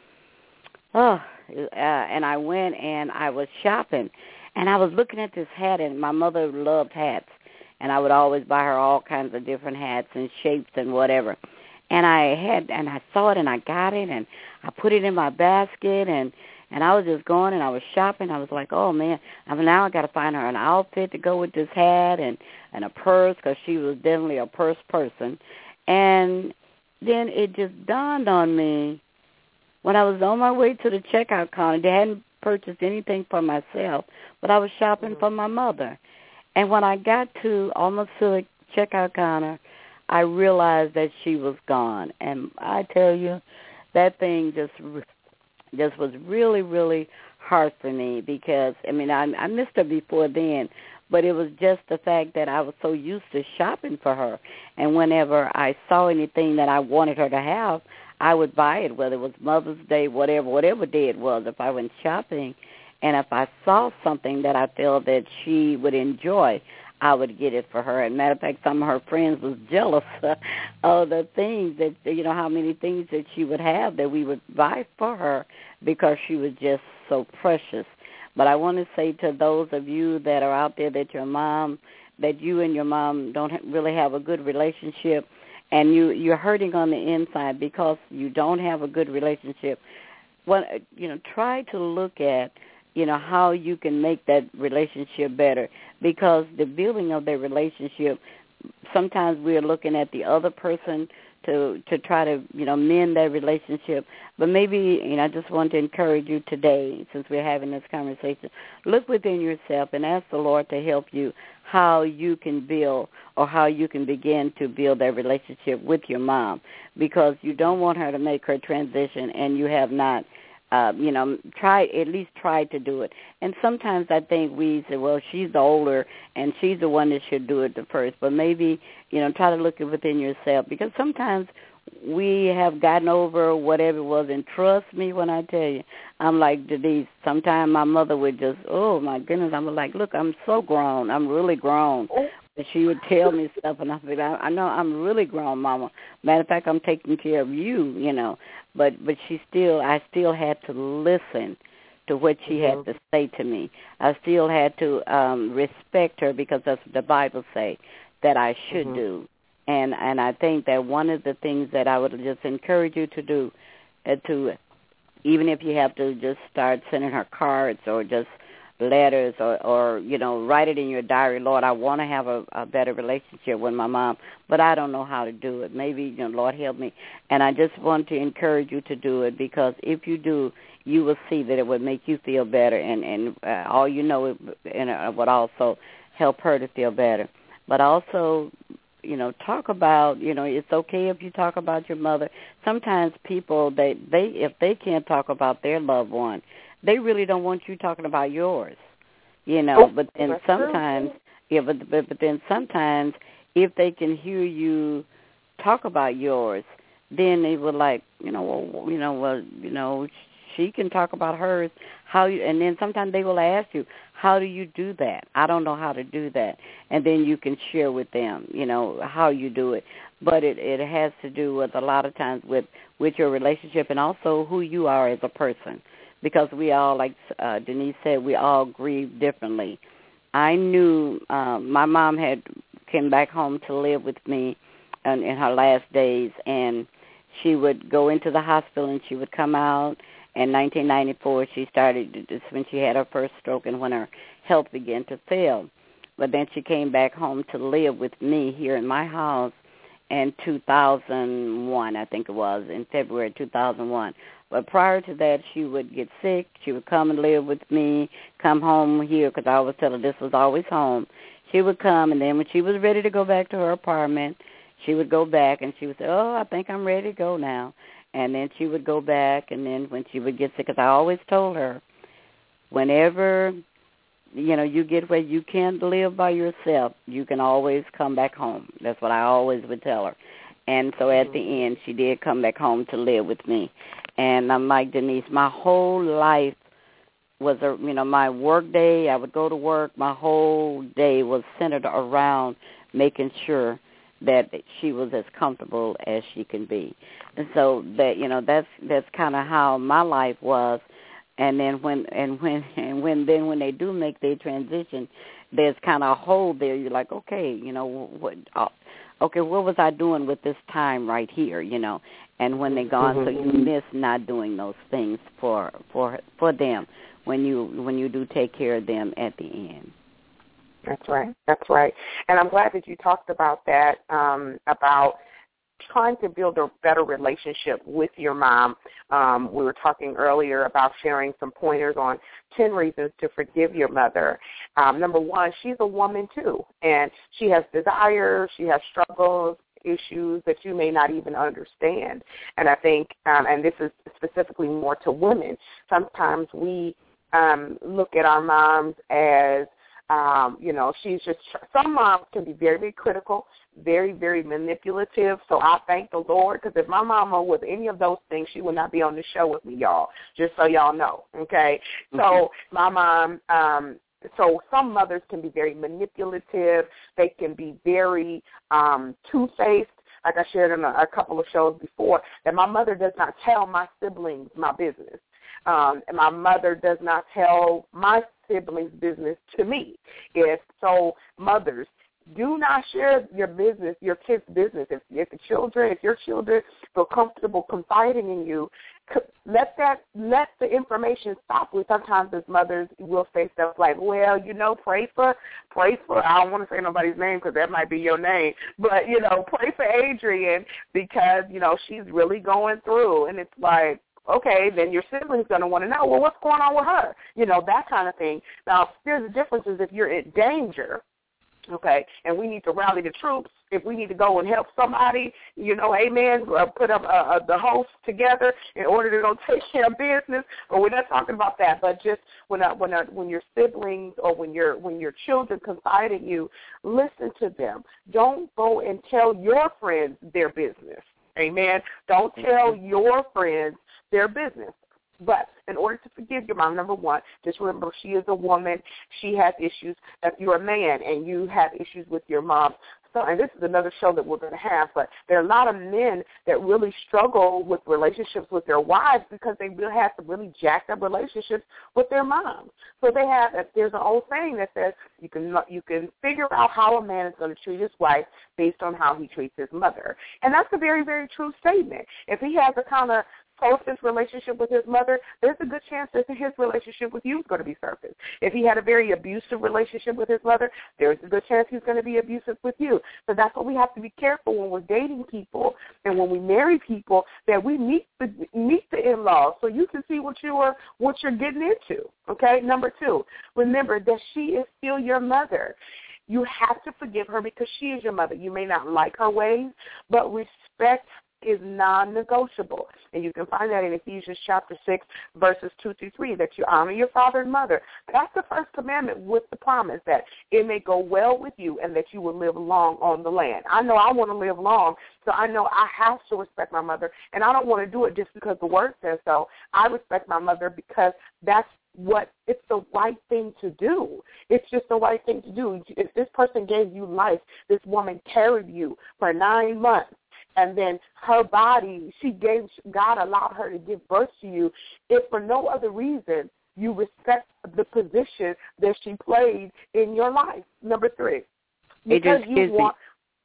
S5: oh, uh, and I went and I was shopping. And I was looking at this hat, and my mother loved hats. And I would always buy her all kinds of different hats and shapes and whatever. And I had, and I saw it, and I got it, and I put it in my basket, and And I was just going, and I was shopping. I was like, oh, man, I mean, now I got to find her an outfit to go with this hat and, and a purse, because she was definitely a purse person. And then it just dawned on me when I was on my way to the checkout counter. They hadn't purchased anything for myself, but I was shopping mm-hmm. for my mother. And when I got to almost to the checkout counter, I realized that she was gone. And I tell you, that thing just just was really, really hard for me because, I mean, I, I missed her before then, but it was just the fact that I was so used to shopping for her. And whenever I saw anything that I wanted her to have, I would buy it, whether it was Mother's Day, whatever, whatever day it was, if I went shopping. And if I saw something that I felt that she would enjoy, I would get it for her. And matter of fact, some of her friends was jealous of the things that, you know, how many things that she would have that we would buy for her because she was just so precious. But I want to say to those of you that are out there that your mom, that you and your mom don't really have a good relationship, and you, you're hurting on the inside because you don't have a good relationship, well, you know, try to look at you know, how you can make that relationship better, because the building of their relationship, sometimes we're looking at the other person to to try to, you know, mend that relationship. But maybe, you know, I just want to encourage you today, since we're having this conversation, look within yourself and ask the Lord to help you how you can build or how you can begin to build that relationship with your mom, because you don't want her to make her transition and you have not, uh, you know, try at least try to do it. And sometimes I think we say, well, she's the older and she's the one that should do it the first. But maybe, you know, try to look within yourself, because sometimes we have gotten over whatever it was. And trust me when I tell you, I'm like Denise, sometimes my mother would just, oh, my goodness, I'm like, look, I'm so grown. I'm really grown. But she would tell me stuff, and I said, I, I know I'm really grown, Mama. Matter of fact, I'm taking care of you, you know. But but she still, I still had to listen to what she mm-hmm. had to say to me. I still had to um, respect her, because that's what the Bible say that I should mm-hmm. do. And and I think that one of the things that I would just encourage you to do, uh, to even if you have to just start sending her cards or just letters or, or, you know, write it in your diary, Lord, I want to have a, a better relationship with my mom, but I don't know how to do it. Maybe, you know, Lord, help me. And I just want to encourage you to do it, because if you do, you will see that it would make you feel better, and, and uh, all you know, it, and it would also help her to feel better. But also, you know, talk about, you know, it's okay if you talk about your mother. Sometimes people, they, they if they can't talk about their loved one, they really don't want you talking about yours, you know. Oh, but then sometimes, true. yeah, but, but but then sometimes if they can hear you talk about yours, then they will like, you know, well, you know, well, you know, she can talk about hers. How you, and then sometimes they will ask you, how do you do that? I don't know how to do that. And then you can share with them, you know, how you do it. But it, it has to do with a lot of times with, with your relationship and also who you are as a person. Because we all, like uh, Denise said, we all grieve differently. I knew um, my mom had came back home to live with me in, in her last days, and she would go into the hospital and she would come out. In nineteen ninety-four, she started, this when she had her first stroke and when her health began to fail. But then she came back home to live with me here in my house in two thousand one, I think it was, in February two thousand one. But prior to that, she would get sick. She would come and live with me, come home here, because I always tell her this was always home. She would come, and then when she was ready to go back to her apartment, she would go back, and she would say, oh, I think I'm ready to go now. And then she would go back, and then when she would get sick, because I always told her, whenever, you know, you get where you can't live by yourself, you can always come back home. That's what I always would tell her. And so at the end, she did come back home to live with me. And I'm like, Denise, my whole life was, a, you know, my work day, I would go to work, my whole day was centered around making sure that she was as comfortable as she can be. And so that, you know, that's that's kind of how my life was. And then when and when and when then when they do make their transition, there's kind of a hole there. You're like, okay, you know, what? Uh, okay, what was I doing with this time right here? You know, and when they're gone, mm-hmm. so you miss not doing those things for for for them when you when you do take care of them at the end.
S4: That's right. That's right. And I'm glad that you talked about that, um, about trying to build a better relationship with your mom. Um, we were talking earlier about sharing some pointers on ten reasons to forgive your mother. Um, number one, she's a woman too, and she has desires, she has struggles, issues that you may not even understand. And I think, um, and this is specifically more to women, sometimes we um, look at our moms as Um, you know, she's just, some moms can be very, very critical, very, very manipulative. So I thank the Lord, because if my mama was any of those things, she would not be on the show with me, y'all, just so y'all know, okay? Mm-hmm. So my mom, um, so some mothers can be very manipulative. They can be very um, two-faced. Like I shared in a, a couple of shows before, that my mother does not tell my siblings my business. Um, and my mother does not tell my siblings' business to me. If so, mothers, Do not share your business, your kids' business. If, if the children, if your children feel comfortable confiding in you, let that let the information stop with. Sometimes as mothers will say stuff like, well, you know, pray for, pray for, I don't want to say nobody's name because that might be your name, but, you know, pray for Adrian because, you know, she's really going through. And it's like, okay, then your sibling's going to want to know, well, what's going on with her? You know, that kind of thing. Now, there's a difference is if you're in danger, okay, and we need to rally the troops. If we need to go and help somebody, you know, amen, uh, put up uh, uh, the host together in order to go take care of business. But we're not talking about that. But just when uh, when uh, when your siblings or when your when your children confide in you, listen to them. Don't go and tell your friends their business. Amen. Don't tell your friends their business. But in order to forgive your mom, number one, just remember she is a woman. She has issues. If you're a man and you have issues with your mom, so, and this is another show that we're going to have, but there are a lot of men that really struggle with relationships with their wives because they really have some really jacked up relationships with their moms. So they have, there's an old saying that says you can you can figure out how a man is going to treat his wife based on how he treats his mother. And that's a very, very true statement. If he has a kind of closest relationship with his mother, there's a good chance that his relationship with you is going to be surfaced. If he had a very abusive relationship with his mother, there's a good chance he's going to be abusive with you. So that's why we have to be careful when we're dating people and when we marry people that we meet the meet the in-laws so you can see what you are what you're getting into. Okay. Number two, remember that she is still your mother. You have to forgive her because she is your mother. You may not like her ways, but respect is non-negotiable. And you can find that in Ephesians chapter six, verses two through three, that you honor your father and mother. That's the first commandment with the promise that it may go well with you and that you will live long on the land. I know I want to live long, so I know I have to respect my mother, and I don't want to do it just because the word says so. I respect my mother because that's what it's the right thing to do. It's just the right thing to do. If this person gave you life, this woman carried you for nine months, and then her body, she gave, God allowed her to give birth to you, if for no other reason you respect the position that she played in your life. Number three, because
S5: it
S4: you want.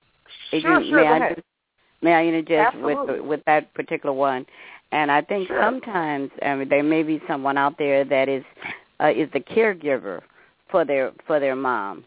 S5: It
S4: sure,
S5: just,
S4: sure,
S5: may
S4: go
S5: I
S4: ahead.
S5: Just, may I interject
S4: Absolutely.
S5: with with that particular one? And I think
S4: sure.
S5: sometimes I mean, there may be someone out there that is uh, is the caregiver for their for their mom.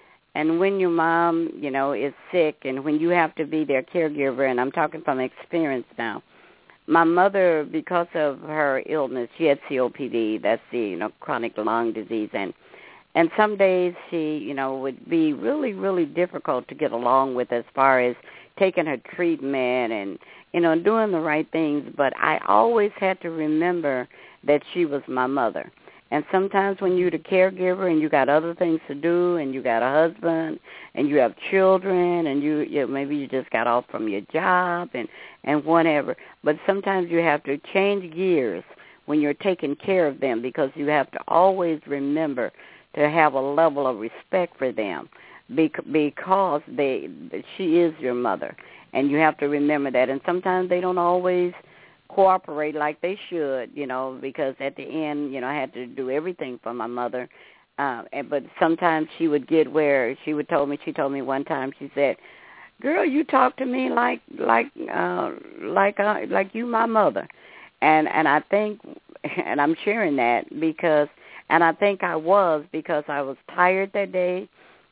S5: And when your mom, you know, is sick and when you have to be their caregiver, and I'm talking from experience now, my mother, because of her illness, she had C O P D, that's the, you know, chronic lung disease, and and some days she, you know, would be really, really difficult to get along with as far as taking her treatment and, you know, doing the right things, but I always had to remember that she was my mother. And sometimes when you're the caregiver and you got other things to do and you got a husband and you have children and you, you know, maybe you just got off from your job and, and whatever, but sometimes you have to change gears when you're taking care of them because you have to always remember to have a level of respect for them because they she is your mother, and you have to remember that. And sometimes they don't always cooperate like they should, you know, because at the end, you know, I had to do everything for my mother. Uh, and, but sometimes she would get where she would told me, she told me one time, she said, girl, you talk to me like, like, uh, like, uh, like you my mother. And, and I think, and I'm sharing that because, and I think I was because I was tired that day.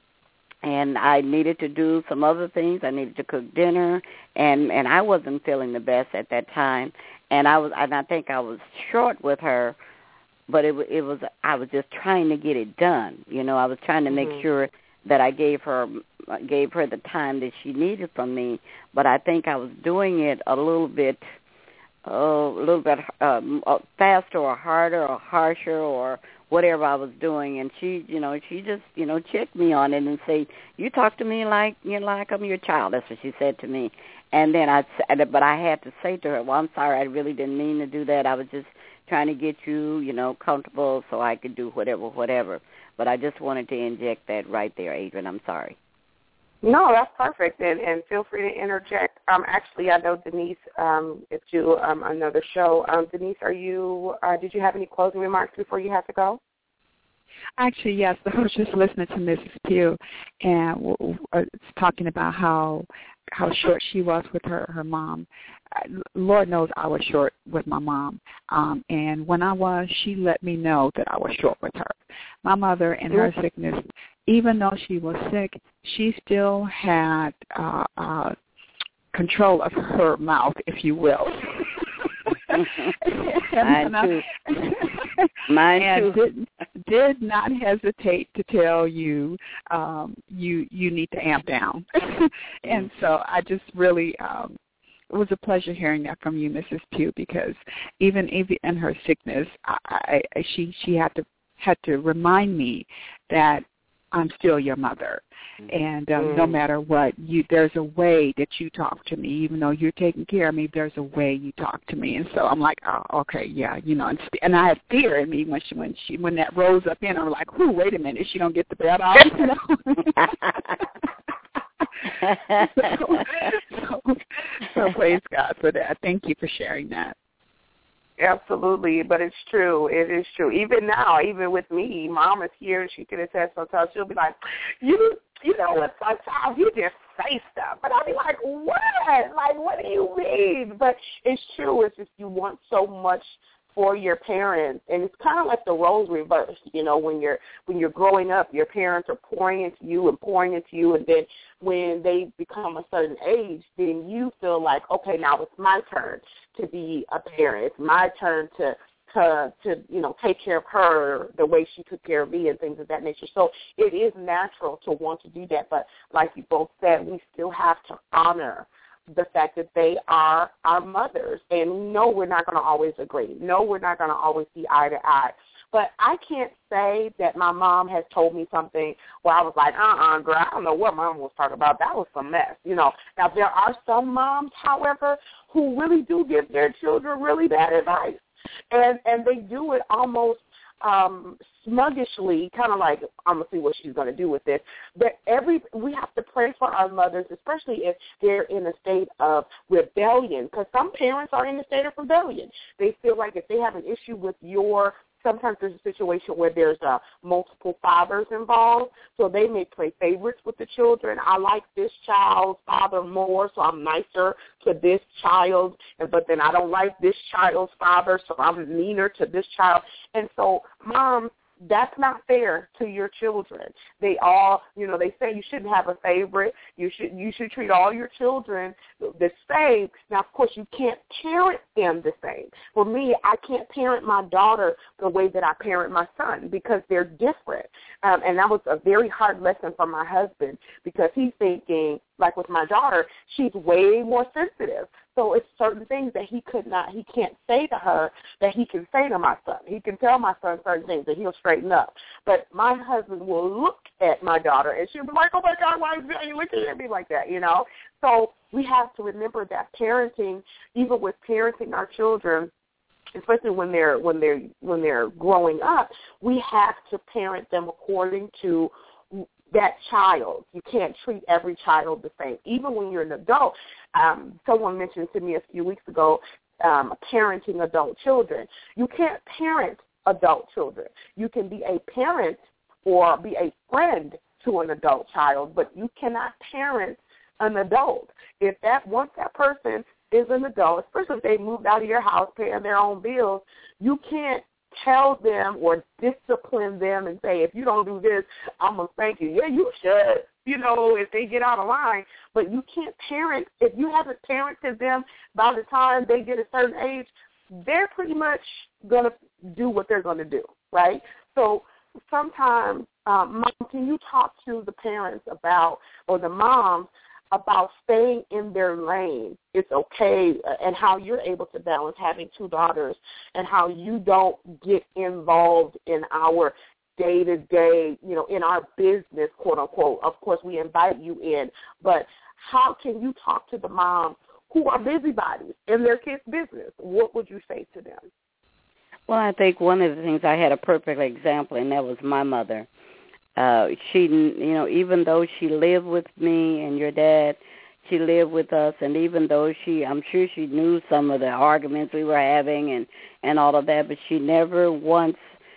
S5: And I needed to do some other things. I needed to cook dinner, and, and I wasn't feeling the best at that time. And I was, and I think I was short with her, but it, it was. I was just trying to get it done. You know, I was trying to make
S4: mm-hmm.
S5: sure that I gave her gave her the time that she needed from me. But I think I was doing it a little bit, oh, a little bit um, faster or harder or harsher or whatever I was doing, and she, you know, she just, you know, checked me on it and say, "You talk to me like, you know, like I'm your child." That's what she said to me. And then I, but I had to say to her, "Well, I'm sorry, I really didn't mean to do that. I was just trying to get you, you know, comfortable so I could do whatever, whatever." But I just wanted to inject that right there, Adrian. I'm sorry.
S4: No, that's perfect, and, and feel free to interject. Um, actually, I know Denise um, is due um, another show. Um, Denise, are you? Uh, did you have any closing remarks before you have to go?
S3: Actually, yes. I was just listening to Missus Pugh, and w- w- uh, talking about how how short she was with her her mom. Uh, Lord knows I was short with my mom, um, and when I was, she let me know that I was short with her. My mother, in her sickness, even though she was sick, she still had uh, uh, control of her mouth, if you will.
S5: Mine too. Mine
S3: and
S5: too.
S3: Did, did not hesitate to tell you um, you you need to amp down. And so I just really um, it was a pleasure hearing that from you, Missus Pugh, because even even in her sickness, I, I, she she had to had to remind me that I'm still your mother, and um, mm. no matter what, you there's a way that you talk to me, even though you're taking care of me. There's a way you talk to me, and so I'm like, oh, okay, yeah, you know. And, and I had fear in me when she when she when that rose up in. I'm like, whoo, wait a minute, is she gonna get the bed off? You know. so, so, so praise God for that. Thank you for sharing that.
S4: Absolutely, but it's true. It is true. Even now, even with me, Mom is here, and she can attest. Sometimes she'll be like, "You, you know what? Sometimes you just say stuff," but I'll be like, "What? Like, what do you mean?" But it's true. It's just you want so much for your parents, and it's kind of like the roles reversed. You know, when you're when you're growing up, your parents are pouring into you and pouring into you, and then when they become a certain age, then you feel like, okay, now it's my turn to be a parent. It's my turn to to to you know take care of her the way she took care of me and things of that nature. So it is natural to want to do that, but like you both said, we still have to honor the fact that they are our mothers. And no, we're not going to always agree. No, we're not going to always see eye to eye. But I can't say that my mom has told me something where I was like, uh-uh, girl, I don't know what mom was talking about. That was some mess, you know. Now, there are some moms, however, who really do give their children really bad advice. And, and they do it almost um, smuggishly, kind of like, I'm going to see what she's going to do with this. But every we have to pray for our mothers, especially if they're in a state of rebellion, because some parents are in a state of rebellion. They feel like if they have an issue with your Sometimes there's a situation where there's uh, multiple fathers involved, so they may play favorites with the children. I like this child's father more, so I'm nicer to this child, but then I don't like this child's father, so I'm meaner to this child. And so moms, that's not fair to your children. They all, you know, they say you shouldn't have a favorite. You should you should treat all your children the same. Now, of course, you can't parent them the same. For me, I can't parent my daughter the way that I parent my son because they're different. Um, and that was a very hard lesson for my husband because he's thinking, like with my daughter, she's way more sensitive. So it's certain things that he could not, he can't say to her that he can say to my son. He can tell my son certain things and he'll straighten up. But my husband will look at my daughter and she'll be like, oh, my God, why are you looking at me like that, you know? So we have to remember that parenting, even with parenting our children, especially when they're when they're when they're growing up, we have to parent them according to that child. You can't treat every child the same. Even when you're an adult, um, someone mentioned to me a few weeks ago, um, parenting adult children. You can't parent adult children. You can be a parent or be a friend to an adult child, but you cannot parent an adult. If that once that person is an adult, especially if they moved out of your house paying their own bills, you can't tell them or discipline them and say, if you don't do this, I'm going to spank you. Yeah, you should, you know, if they get out of line. But you can't parent. If you haven't parented them by the time they get a certain age, they're pretty much going to do what they're going to do, right? So sometimes, um, Mom, can you talk to the parents about, or the moms, about staying in their lane? It's okay, and how you're able to balance having two daughters and how you don't get involved in our day-to-day, you know, in our business, quote-unquote. Of course, we invite you in, but how can you talk to the moms who are busybodies in their kids' business? What would you say to them?
S5: Well, I think one of the things, I had a perfect example, and that was my mother. Uh, she, you know, even though she lived with me and your dad, she lived with us, and even though she, I'm sure she knew some of the arguments we were having and, and all of that, but she never once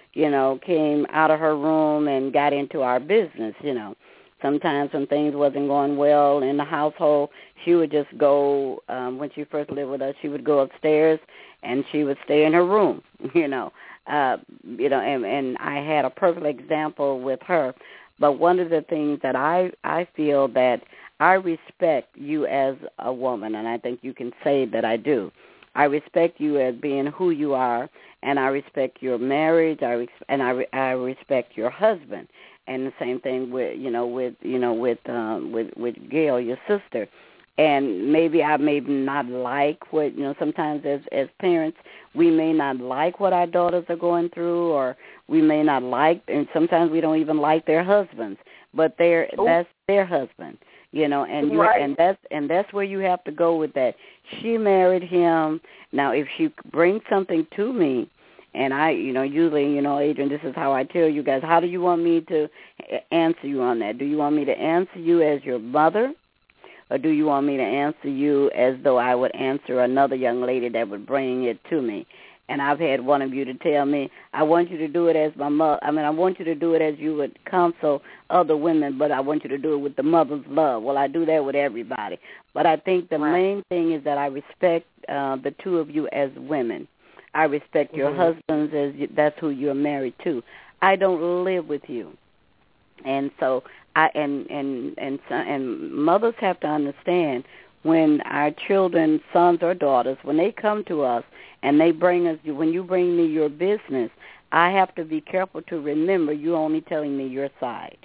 S5: you know, came out of her room and got into our business, you know. Sometimes when things wasn't going well in the household, she would just go, um, when she first lived with us, she would go upstairs and she would stay in her room, you know. Uh, you know, and, and I had a perfect example with her. But one of the things that I, I feel that I respect you as a woman, and I think you can say that I do. I respect you as being who you are, and I respect your marriage, I res- and I, re- I respect your husband. And the same thing with, you know, with, you know, with, um, with, with Gail, your sister. And maybe I may not like what, you know, sometimes as, as parents, we may not like what our daughters are going through, or we may not like, and sometimes we don't even like their husbands, but they're, that's their husband, you know, and you
S4: right.
S5: and that's, and that's where you have to go with that. She married him. Now, if she brings something to me, and I, you know, usually, you know, Adrian, this is how I tell you guys, how do you want me to answer you on that? Do you want me to answer you as your mother, or do you want me to answer you as though I would answer another young lady that would bring it to me? And I've had one of you to tell me, I want you to do it as my mother. I mean, I want you to do it as you would counsel other women, but I want you to do it with the mother's love. Well, I do that with everybody. But I think the right. main thing is that I respect uh, the two of you as women. I respect your mm-hmm. husbands as you, that's who you're married to. I don't live with you, and so I and and and and mothers have to understand when our children, sons or daughters, when they come to us and they bring us, when you bring me your business, I have to be careful to remember you're only telling me your side.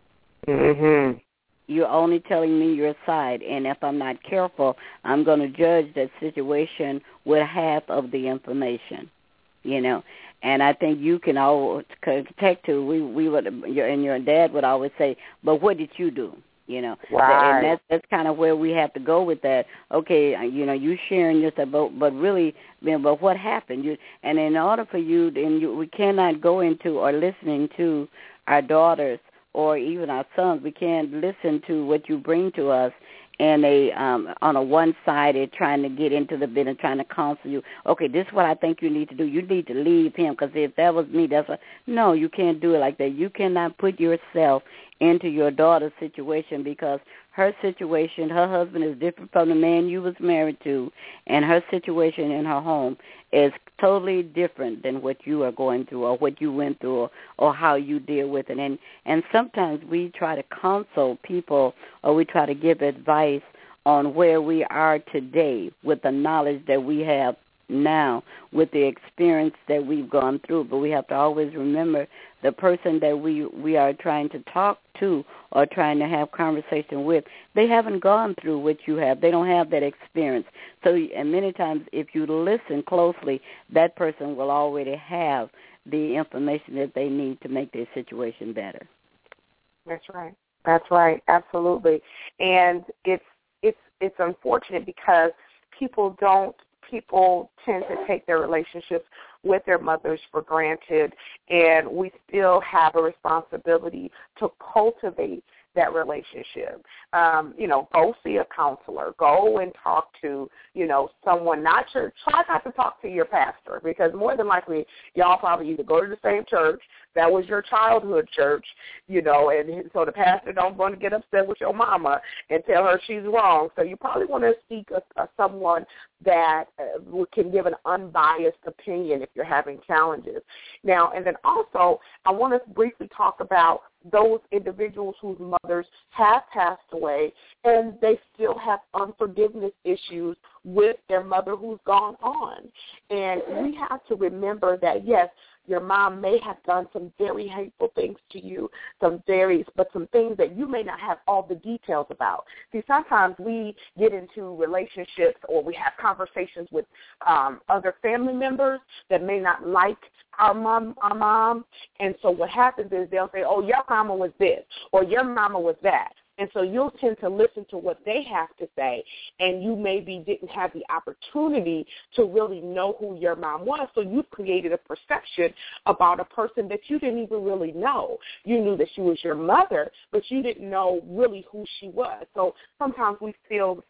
S4: Mhm.
S5: You're only telling me your side, and if I'm not careful, I'm going to judge that situation with half of the information, you know. And I think you can always connect to, we, we would, your, and your dad would always say, but what did you do, you know.
S4: Right.
S5: And that's, that's kind of where we have to go with that. Okay, you know, you sharing your stuff, but, but really, you know, but what happened? You, and in order for you, and you, we cannot go into or listening to our daughters or even our sons, we can't listen to what you bring to us and a um, on a one-sided trying to get into the bit and trying to counsel you. Okay, this is what I think you need to do. You need to leave him because if that was me, that's what. No, you can't do it like that. You cannot put yourself into your daughter's situation because her situation, her husband is different from the man you was married to, and her situation in her home is totally different than what you are going through or what you went through or, or how you deal with it. And, and sometimes we try to counsel people or we try to give advice on where we are today with the knowledge that we have now, with the experience that we've gone through. But we have to always remember the person that we, we are trying to talk to or trying to have conversation with, they haven't gone through what you have. They don't have that experience. So, and many times if you listen closely, that person will already have the information that they need to make their situation better.
S4: That's right. That's right. Absolutely. And it's it's it's unfortunate because people don't people tend to take their relationships with their mothers for granted, and we still have a responsibility to cultivate that relationship. Um, you know, go see a counselor. Go and talk to, you know, someone, not your, try not to talk to your pastor because more than likely y'all probably either go to the same church, that was your childhood church, you know, and so the pastor don't want to get upset with your mama and tell her she's wrong. So you probably want to seek a, a, someone that uh, can give an unbiased opinion if you're having challenges. Now, and then also I want to briefly talk about those individuals whose mothers have passed away and they still have unforgiveness issues with their mother who's gone on. And we have to remember that, yes, your mom may have done some very hateful things to you, some very, but some things that you may not have all the details about. See, sometimes we get into relationships or we have conversations with um, other family members that may not like our mom, our mom, and so what happens is they'll say, oh, your mama was this, or your mama was that. And so you'll tend to listen to what they have to say, and you maybe didn't have the opportunity to really know who your mom was, so you've created a perception about a person that you didn't even really know. You knew that she was your mother, but you didn't know really who she was. So sometimes we feel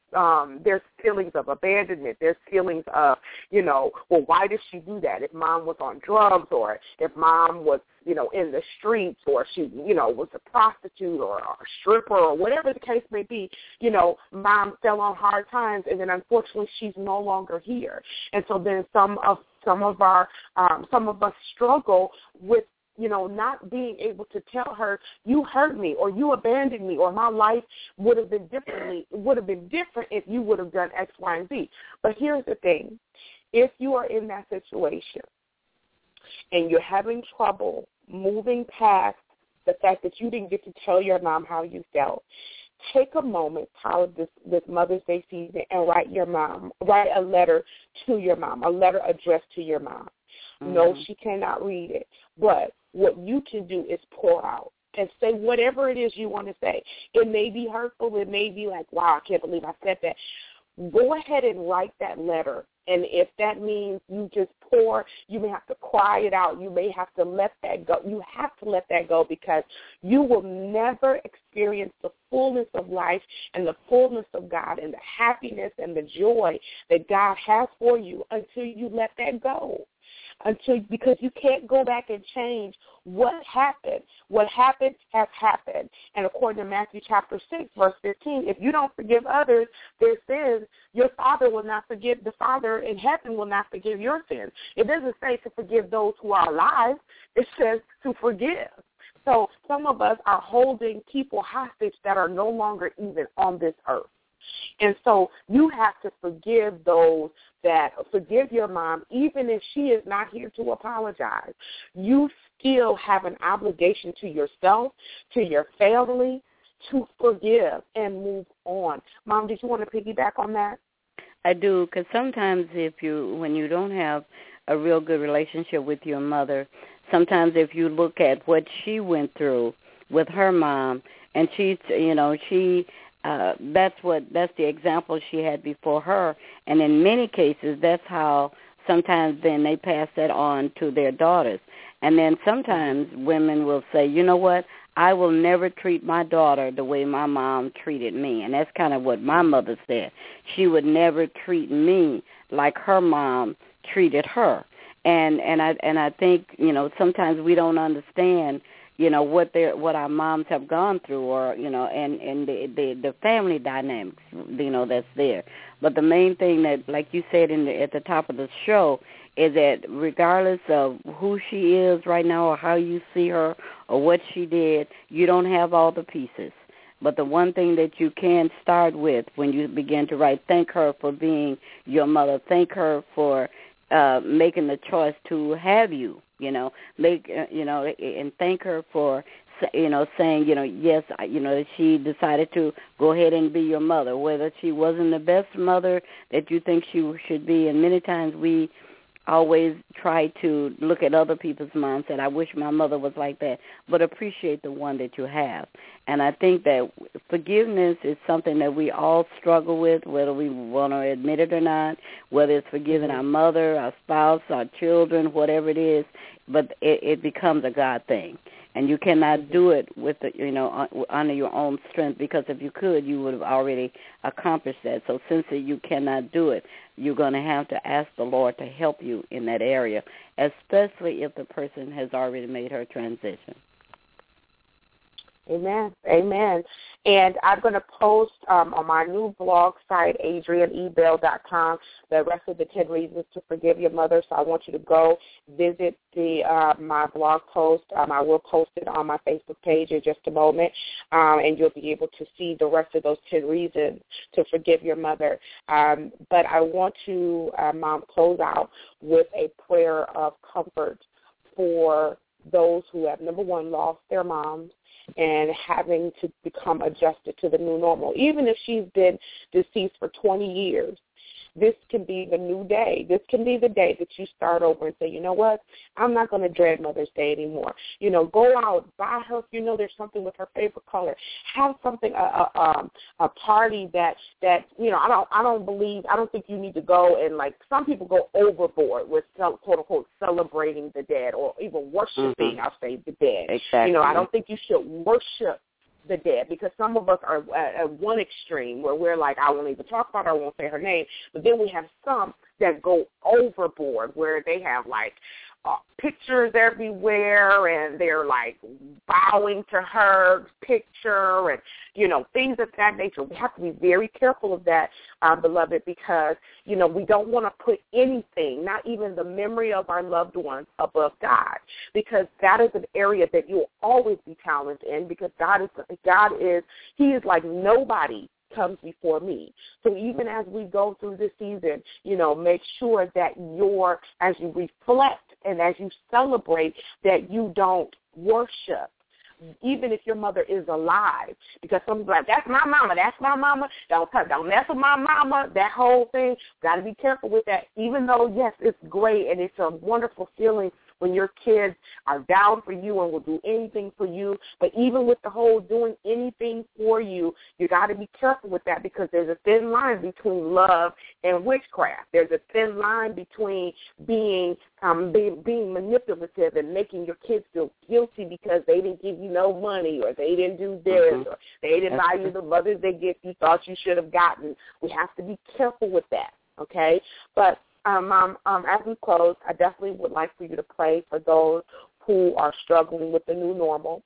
S4: um, there's feelings of abandonment. There's feelings of, you know, well, why did she do that? If mom was on drugs, or if mom was, you know, in the streets, or she, you know, was a prostitute or a stripper, or whatever the case may be, you know, mom fell on hard times, and then unfortunately she's no longer here. And so then some of some of our um, some of us struggle with, you know, not being able to tell her, you hurt me, or you abandoned me, or my life would have been differently, would have been different if you would have done X, Y, and Z. But here's the thing. If you are in that situation and you're having trouble moving past the fact that you didn't get to tell your mom how you felt, take a moment, Tyler, this, this Mother's Day season, and write your mom, write a letter to your mom, a letter addressed to your mom. Mm-hmm. No, she cannot read it, but what you can do is pour out and say whatever it is you want to say. It may be hurtful. It may be like, wow, I can't believe I said that. Go ahead and write that letter. And if that means you just pour, you may have to cry it out. You may have to let that go. You have to let that go, because you will never experience the fullness of life and the fullness of God and the happiness and the joy that God has for you until you let that go. Until, because you can't go back and change what happened. What happened has happened. And according to Matthew chapter six, verse fifteen, if you don't forgive others their sins, your Father will not forgive, the Father in heaven will not forgive your sins. It doesn't say to forgive those who are alive. It says to forgive. So some of us are holding people hostage that are no longer even on this earth. And so you have to forgive those that, forgive your mom, even if she is not here to apologize. You still have an obligation to yourself, to your family, to forgive and move on. Mom, did you want to piggyback on that?
S5: I do, because sometimes if you, when you don't have a real good relationship with your mother, sometimes if you look at what she went through with her mom, and she's, you know, she... Uh, that's what that's the example she had before her, and in many cases that's how sometimes then they pass that on to their daughters. And then sometimes women will say, you know what, I will never treat my daughter the way my mom treated me. And that's kind of what my mother said. She would never treat me like her mom treated her. And and I and I think, you know, sometimes we don't understand, you know, what their what our moms have gone through, or, you know, and, and the, the the family dynamics, you know, that's there. But the main thing that, like you said in the, at the top of the show, is that regardless of who she is right now or how you see her or what she did, you don't have all the pieces. But the one thing that you can start with when you begin to write, thank her for being your mother. Thank her for uh, making the choice to have you. You know, make uh, you know, and thank her for, you know, saying, you know, yes, you know, she decided to go ahead and be your mother, whether she wasn't the best mother that you think she should be. And many times we always try to look at other people's moms and say, I wish my mother was like that, but appreciate the one that you have. And I think that forgiveness is something that we all struggle with, whether we want to admit it or not, whether it's forgiving our mother, our spouse, our children, whatever it is, but it, it becomes a God thing. And you cannot do it with, the, you know, under your own strength, because if you could, you would have already accomplished that. So since you cannot do it, you're going to have to ask the Lord to help you in that area, especially if the person has already made her transition.
S4: Amen. Amen. And I'm going to post um, on my new blog site, adrian e bell dot com, the rest of the ten reasons to forgive your mother. So I want you to go visit the uh, my blog post. Um, I will post it on my Facebook page in just a moment, um, and you'll be able to see the rest of those ten reasons to forgive your mother. Um, but I want to, uh, Mom, close out with a prayer of comfort for those who have, number one, lost their moms and having to become adjusted to the new normal. Even if she's been deceased for twenty years, this can be the new day. This can be the day that you start over and say, you know what, I'm not going to dread Mother's Day anymore. You know, go out, buy her, if you know there's something with her favorite color. Have something, a, a, um, a party that, that, you know, I don't I don't believe, I don't think you need to go and, like, some people go overboard with, quote, unquote, celebrating the dead or even worshiping, mm-hmm. I'll say, the dead.
S5: Exactly.
S4: You know, I don't think you should worship the dead, because some of us are at, at one extreme where we're like, I won't even talk about her, I won't say her name. But then we have some that go overboard where they have, like, uh, pictures everywhere, and they're, like, bowing to her picture and, you know, things of that nature. We have to be very careful of that, uh, beloved, because, you know, we don't want to put anything, not even the memory of our loved ones, above God, because that is an area that you'll always be challenged in, because God is, God is, he is like nobody comes before me. So even as we go through this season, you know, make sure that you're, as you reflect and as you celebrate, that you don't worship, even if your mother is alive, because someone's like, that's my mama, that's my mama, don't don't mess with my mama, that whole thing. Got to be careful with that, even though, yes, it's great and it's a wonderful feeling when your kids are down for you and will do anything for you. But even with the whole doing anything for you, you got to be careful with that, because there's a thin line between love and witchcraft. There's a thin line between being um, being, being manipulative and making your kids feel guilty because they didn't give you no money, or they didn't do this, mm-hmm. or they didn't buy you the Mother's Day gift you thought you should have gotten. We have to be careful with that, okay? But Um, um, um, as we close, I definitely would like for you to pray for those who are struggling with the new normal.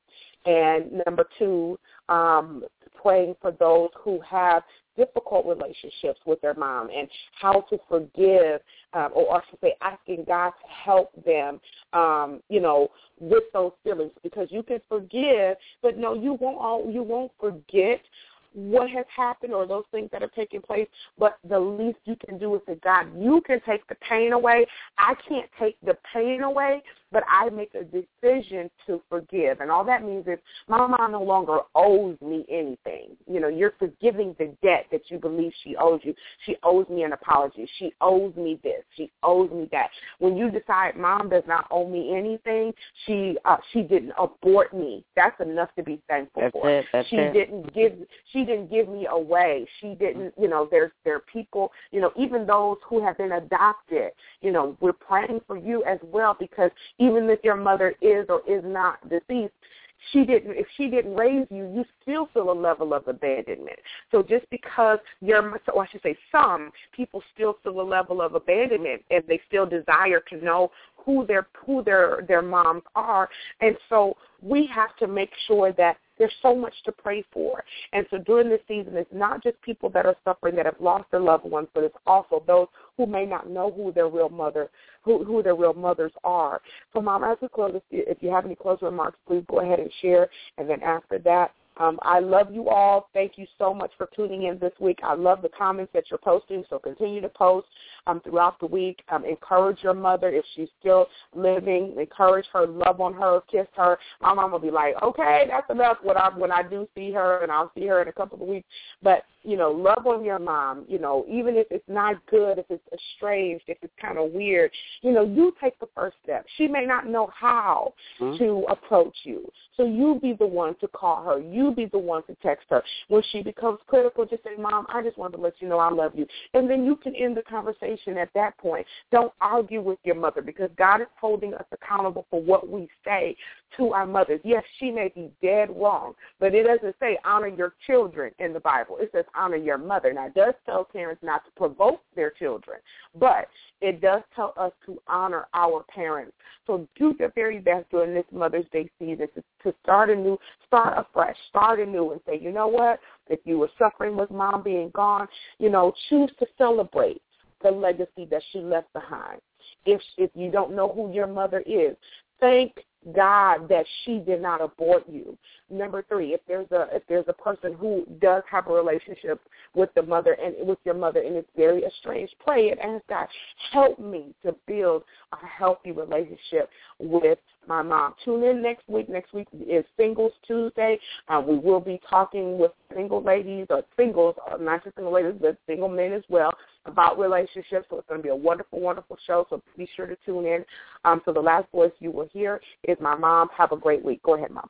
S4: And number two, um, praying for those who have difficult relationships with their mom and how to forgive, um, or I should say asking God to help them, um, you know, with those feelings, because you can forgive, but no, you won't all, you won't forget what has happened or those things that are taking place, but the least you can do is say, God, you can take the pain away. I can't take the pain away, but I make a decision to forgive. And all that means is my mom no longer owes me anything. You know, you're forgiving the debt that you believe she owes you. She owes me an apology. She owes me this. She owes me that. When you decide mom does not owe me anything, she uh, she didn't abort me. That's enough to be thankful
S5: that's
S4: for.
S5: It, that's
S4: she
S5: it.
S4: didn't give she didn't give me away. She didn't, you know, there's there are people, you know, even those who have been adopted, you know, we're praying for you as well, because even if your mother is or is not deceased, she didn't. If she didn't raise you, you still feel a level of abandonment. So just because your, or I should say, some people still feel a level of abandonment, and they still desire to know who their who their their moms are, and so we have to make sure that there's so much to pray for. And so during this season, it's not just people that are suffering that have lost their loved ones, but it's also those who may not know who their real mother, who, who their real mothers are. So, Mom, as we close, if you, if you have any closing remarks, please go ahead and share. And then after that, Um, I love you all. Thank you so much for tuning in this week. I love the comments that you're posting, so continue to post um, throughout the week. Um, encourage your mother if she's still living. Encourage her, love on her, kiss her. My mom will be like, okay, that's enough when I, when I do see her, and I'll see her in a couple of weeks. But, you know, love on your mom, you know, even if it's not good, if it's estranged, if it's kind of weird, you know, you take the first step. She may not know how mm-hmm. to approach you, so you be the one to call her. You be the one to text her. When she becomes critical, just say, Mom, I just wanted to let you know I love you. And then you can end the conversation at that point. Don't argue with your mother, because God is holding us accountable for what we say to our mothers. Yes, she may be dead wrong, but it doesn't say honor your children in the Bible. It says honor your mother. Now, it does tell parents not to provoke their children, but it does tell us to honor our parents. So do your very best during this Mother's Day season to, to start anew, start afresh, start anew, and say, you know what, if you were suffering with Mom being gone, you know, choose to celebrate the legacy that she left behind. If if you don't know who your mother is, thank God that she did not abort you. Number three, if there's a if there's a person who does have a relationship with the mother and with your mother and it's very estranged, pray and ask God, help me to build a healthy relationship with my mom. Tune in next week. Next week is Singles Tuesday. Uh, we will be talking with single ladies or singles, not just single ladies, but single men as well, about relationships. So it's going to be a wonderful, wonderful show. So be sure to tune in. Um, so the last voice you will hear is my mom. Have a great week. Go ahead, Mom.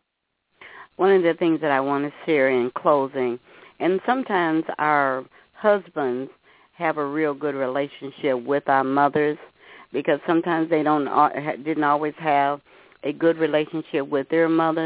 S5: One of the things that I want to share in closing, and sometimes our husbands have a real good relationship with our mothers, because sometimes they don't didn't always have a good relationship with their mothers,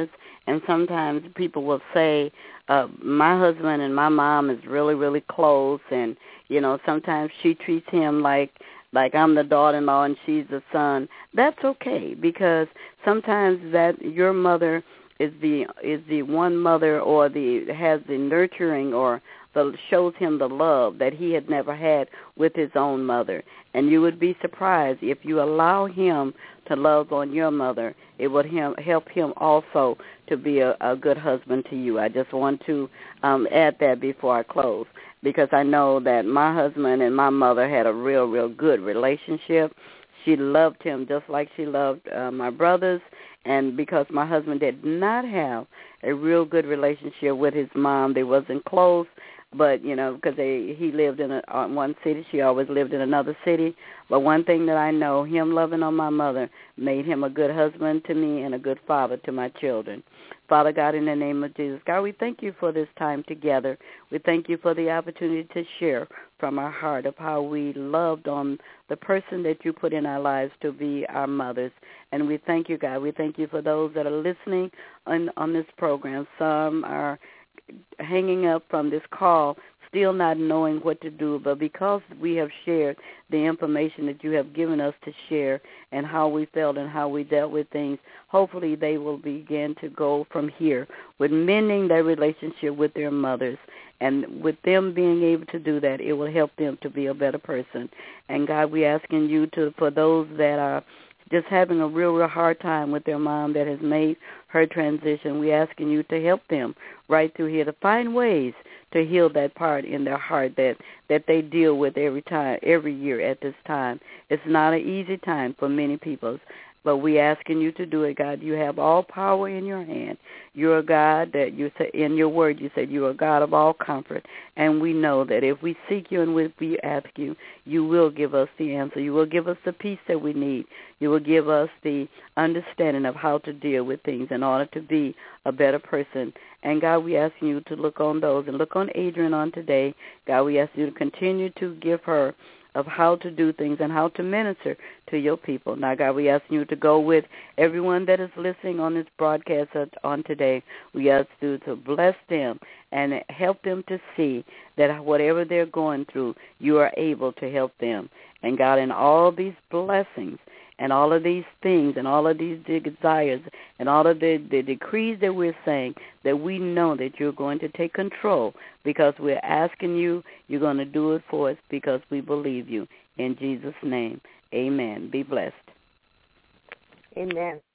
S5: And sometimes people will say, uh, my husband and my mom is really, really close, and, you know, sometimes she treats him like, like I'm the daughter-in-law and she's the son. That's okay, because sometimes that your mother is the is the one mother or the has the nurturing or the shows him the love that he had never had with his own mother. And you would be surprised if you allow him to love on your mother, it would him, help him also to be a, a good husband to you. I just want to um, add that before I close, because I know that my husband and my mother had a real, real good relationship. She loved him just like she loved uh, my brothers, and because my husband did not have a real good relationship with his mom, they wasn't close. But, you know, because they, he lived in a, uh, one city, she always lived in another city. But one thing that I know, him loving on my mother made him a good husband to me and a good father to my children. Father God, in the name of Jesus, God, we thank you for this time together. We thank you for the opportunity to share from our heart of how we loved on the person that you put in our lives to be our mothers. And we thank you, God. We thank you for those that are listening on, on this program. Some are hanging up from this call, still not knowing what to do, but because we have shared the information that you have given us to share and how we felt and how we dealt with things, hopefully they will begin to go from here with mending their relationship with their mothers. And with them being able to do that, it will help them to be a better person. And God, we're asking you to, for those that are just having a real, real hard time with their mom that has made her transition, we're asking you to help them right through here to find ways to heal that part in their heart that, that they deal with every time, every year at this time. It's not an easy time for many people, but we're asking you to do it, God. You have all power in your hand. You're a God that you say in your word, you said you're a God of all comfort. And we know that if we seek you and if we ask you, you will give us the answer. You will give us the peace that we need. You will give us the understanding of how to deal with things in order to be a better person. And God, we ask you to look on those and look on Adrian on today. God, we ask you to continue to give her of how to do things and how to minister to your people. Now, God, we ask you to go with everyone that is listening on this broadcast on today. We ask you to bless them and help them to see that whatever they're going through, you are able to help them. And, God, in all these blessings and all of these things and all of these desires and all of the, the decrees that we're saying, that we know that you're going to take control because we're asking you, you're going to do it for us because we believe you. In Jesus' name, amen. Be blessed.
S4: Amen.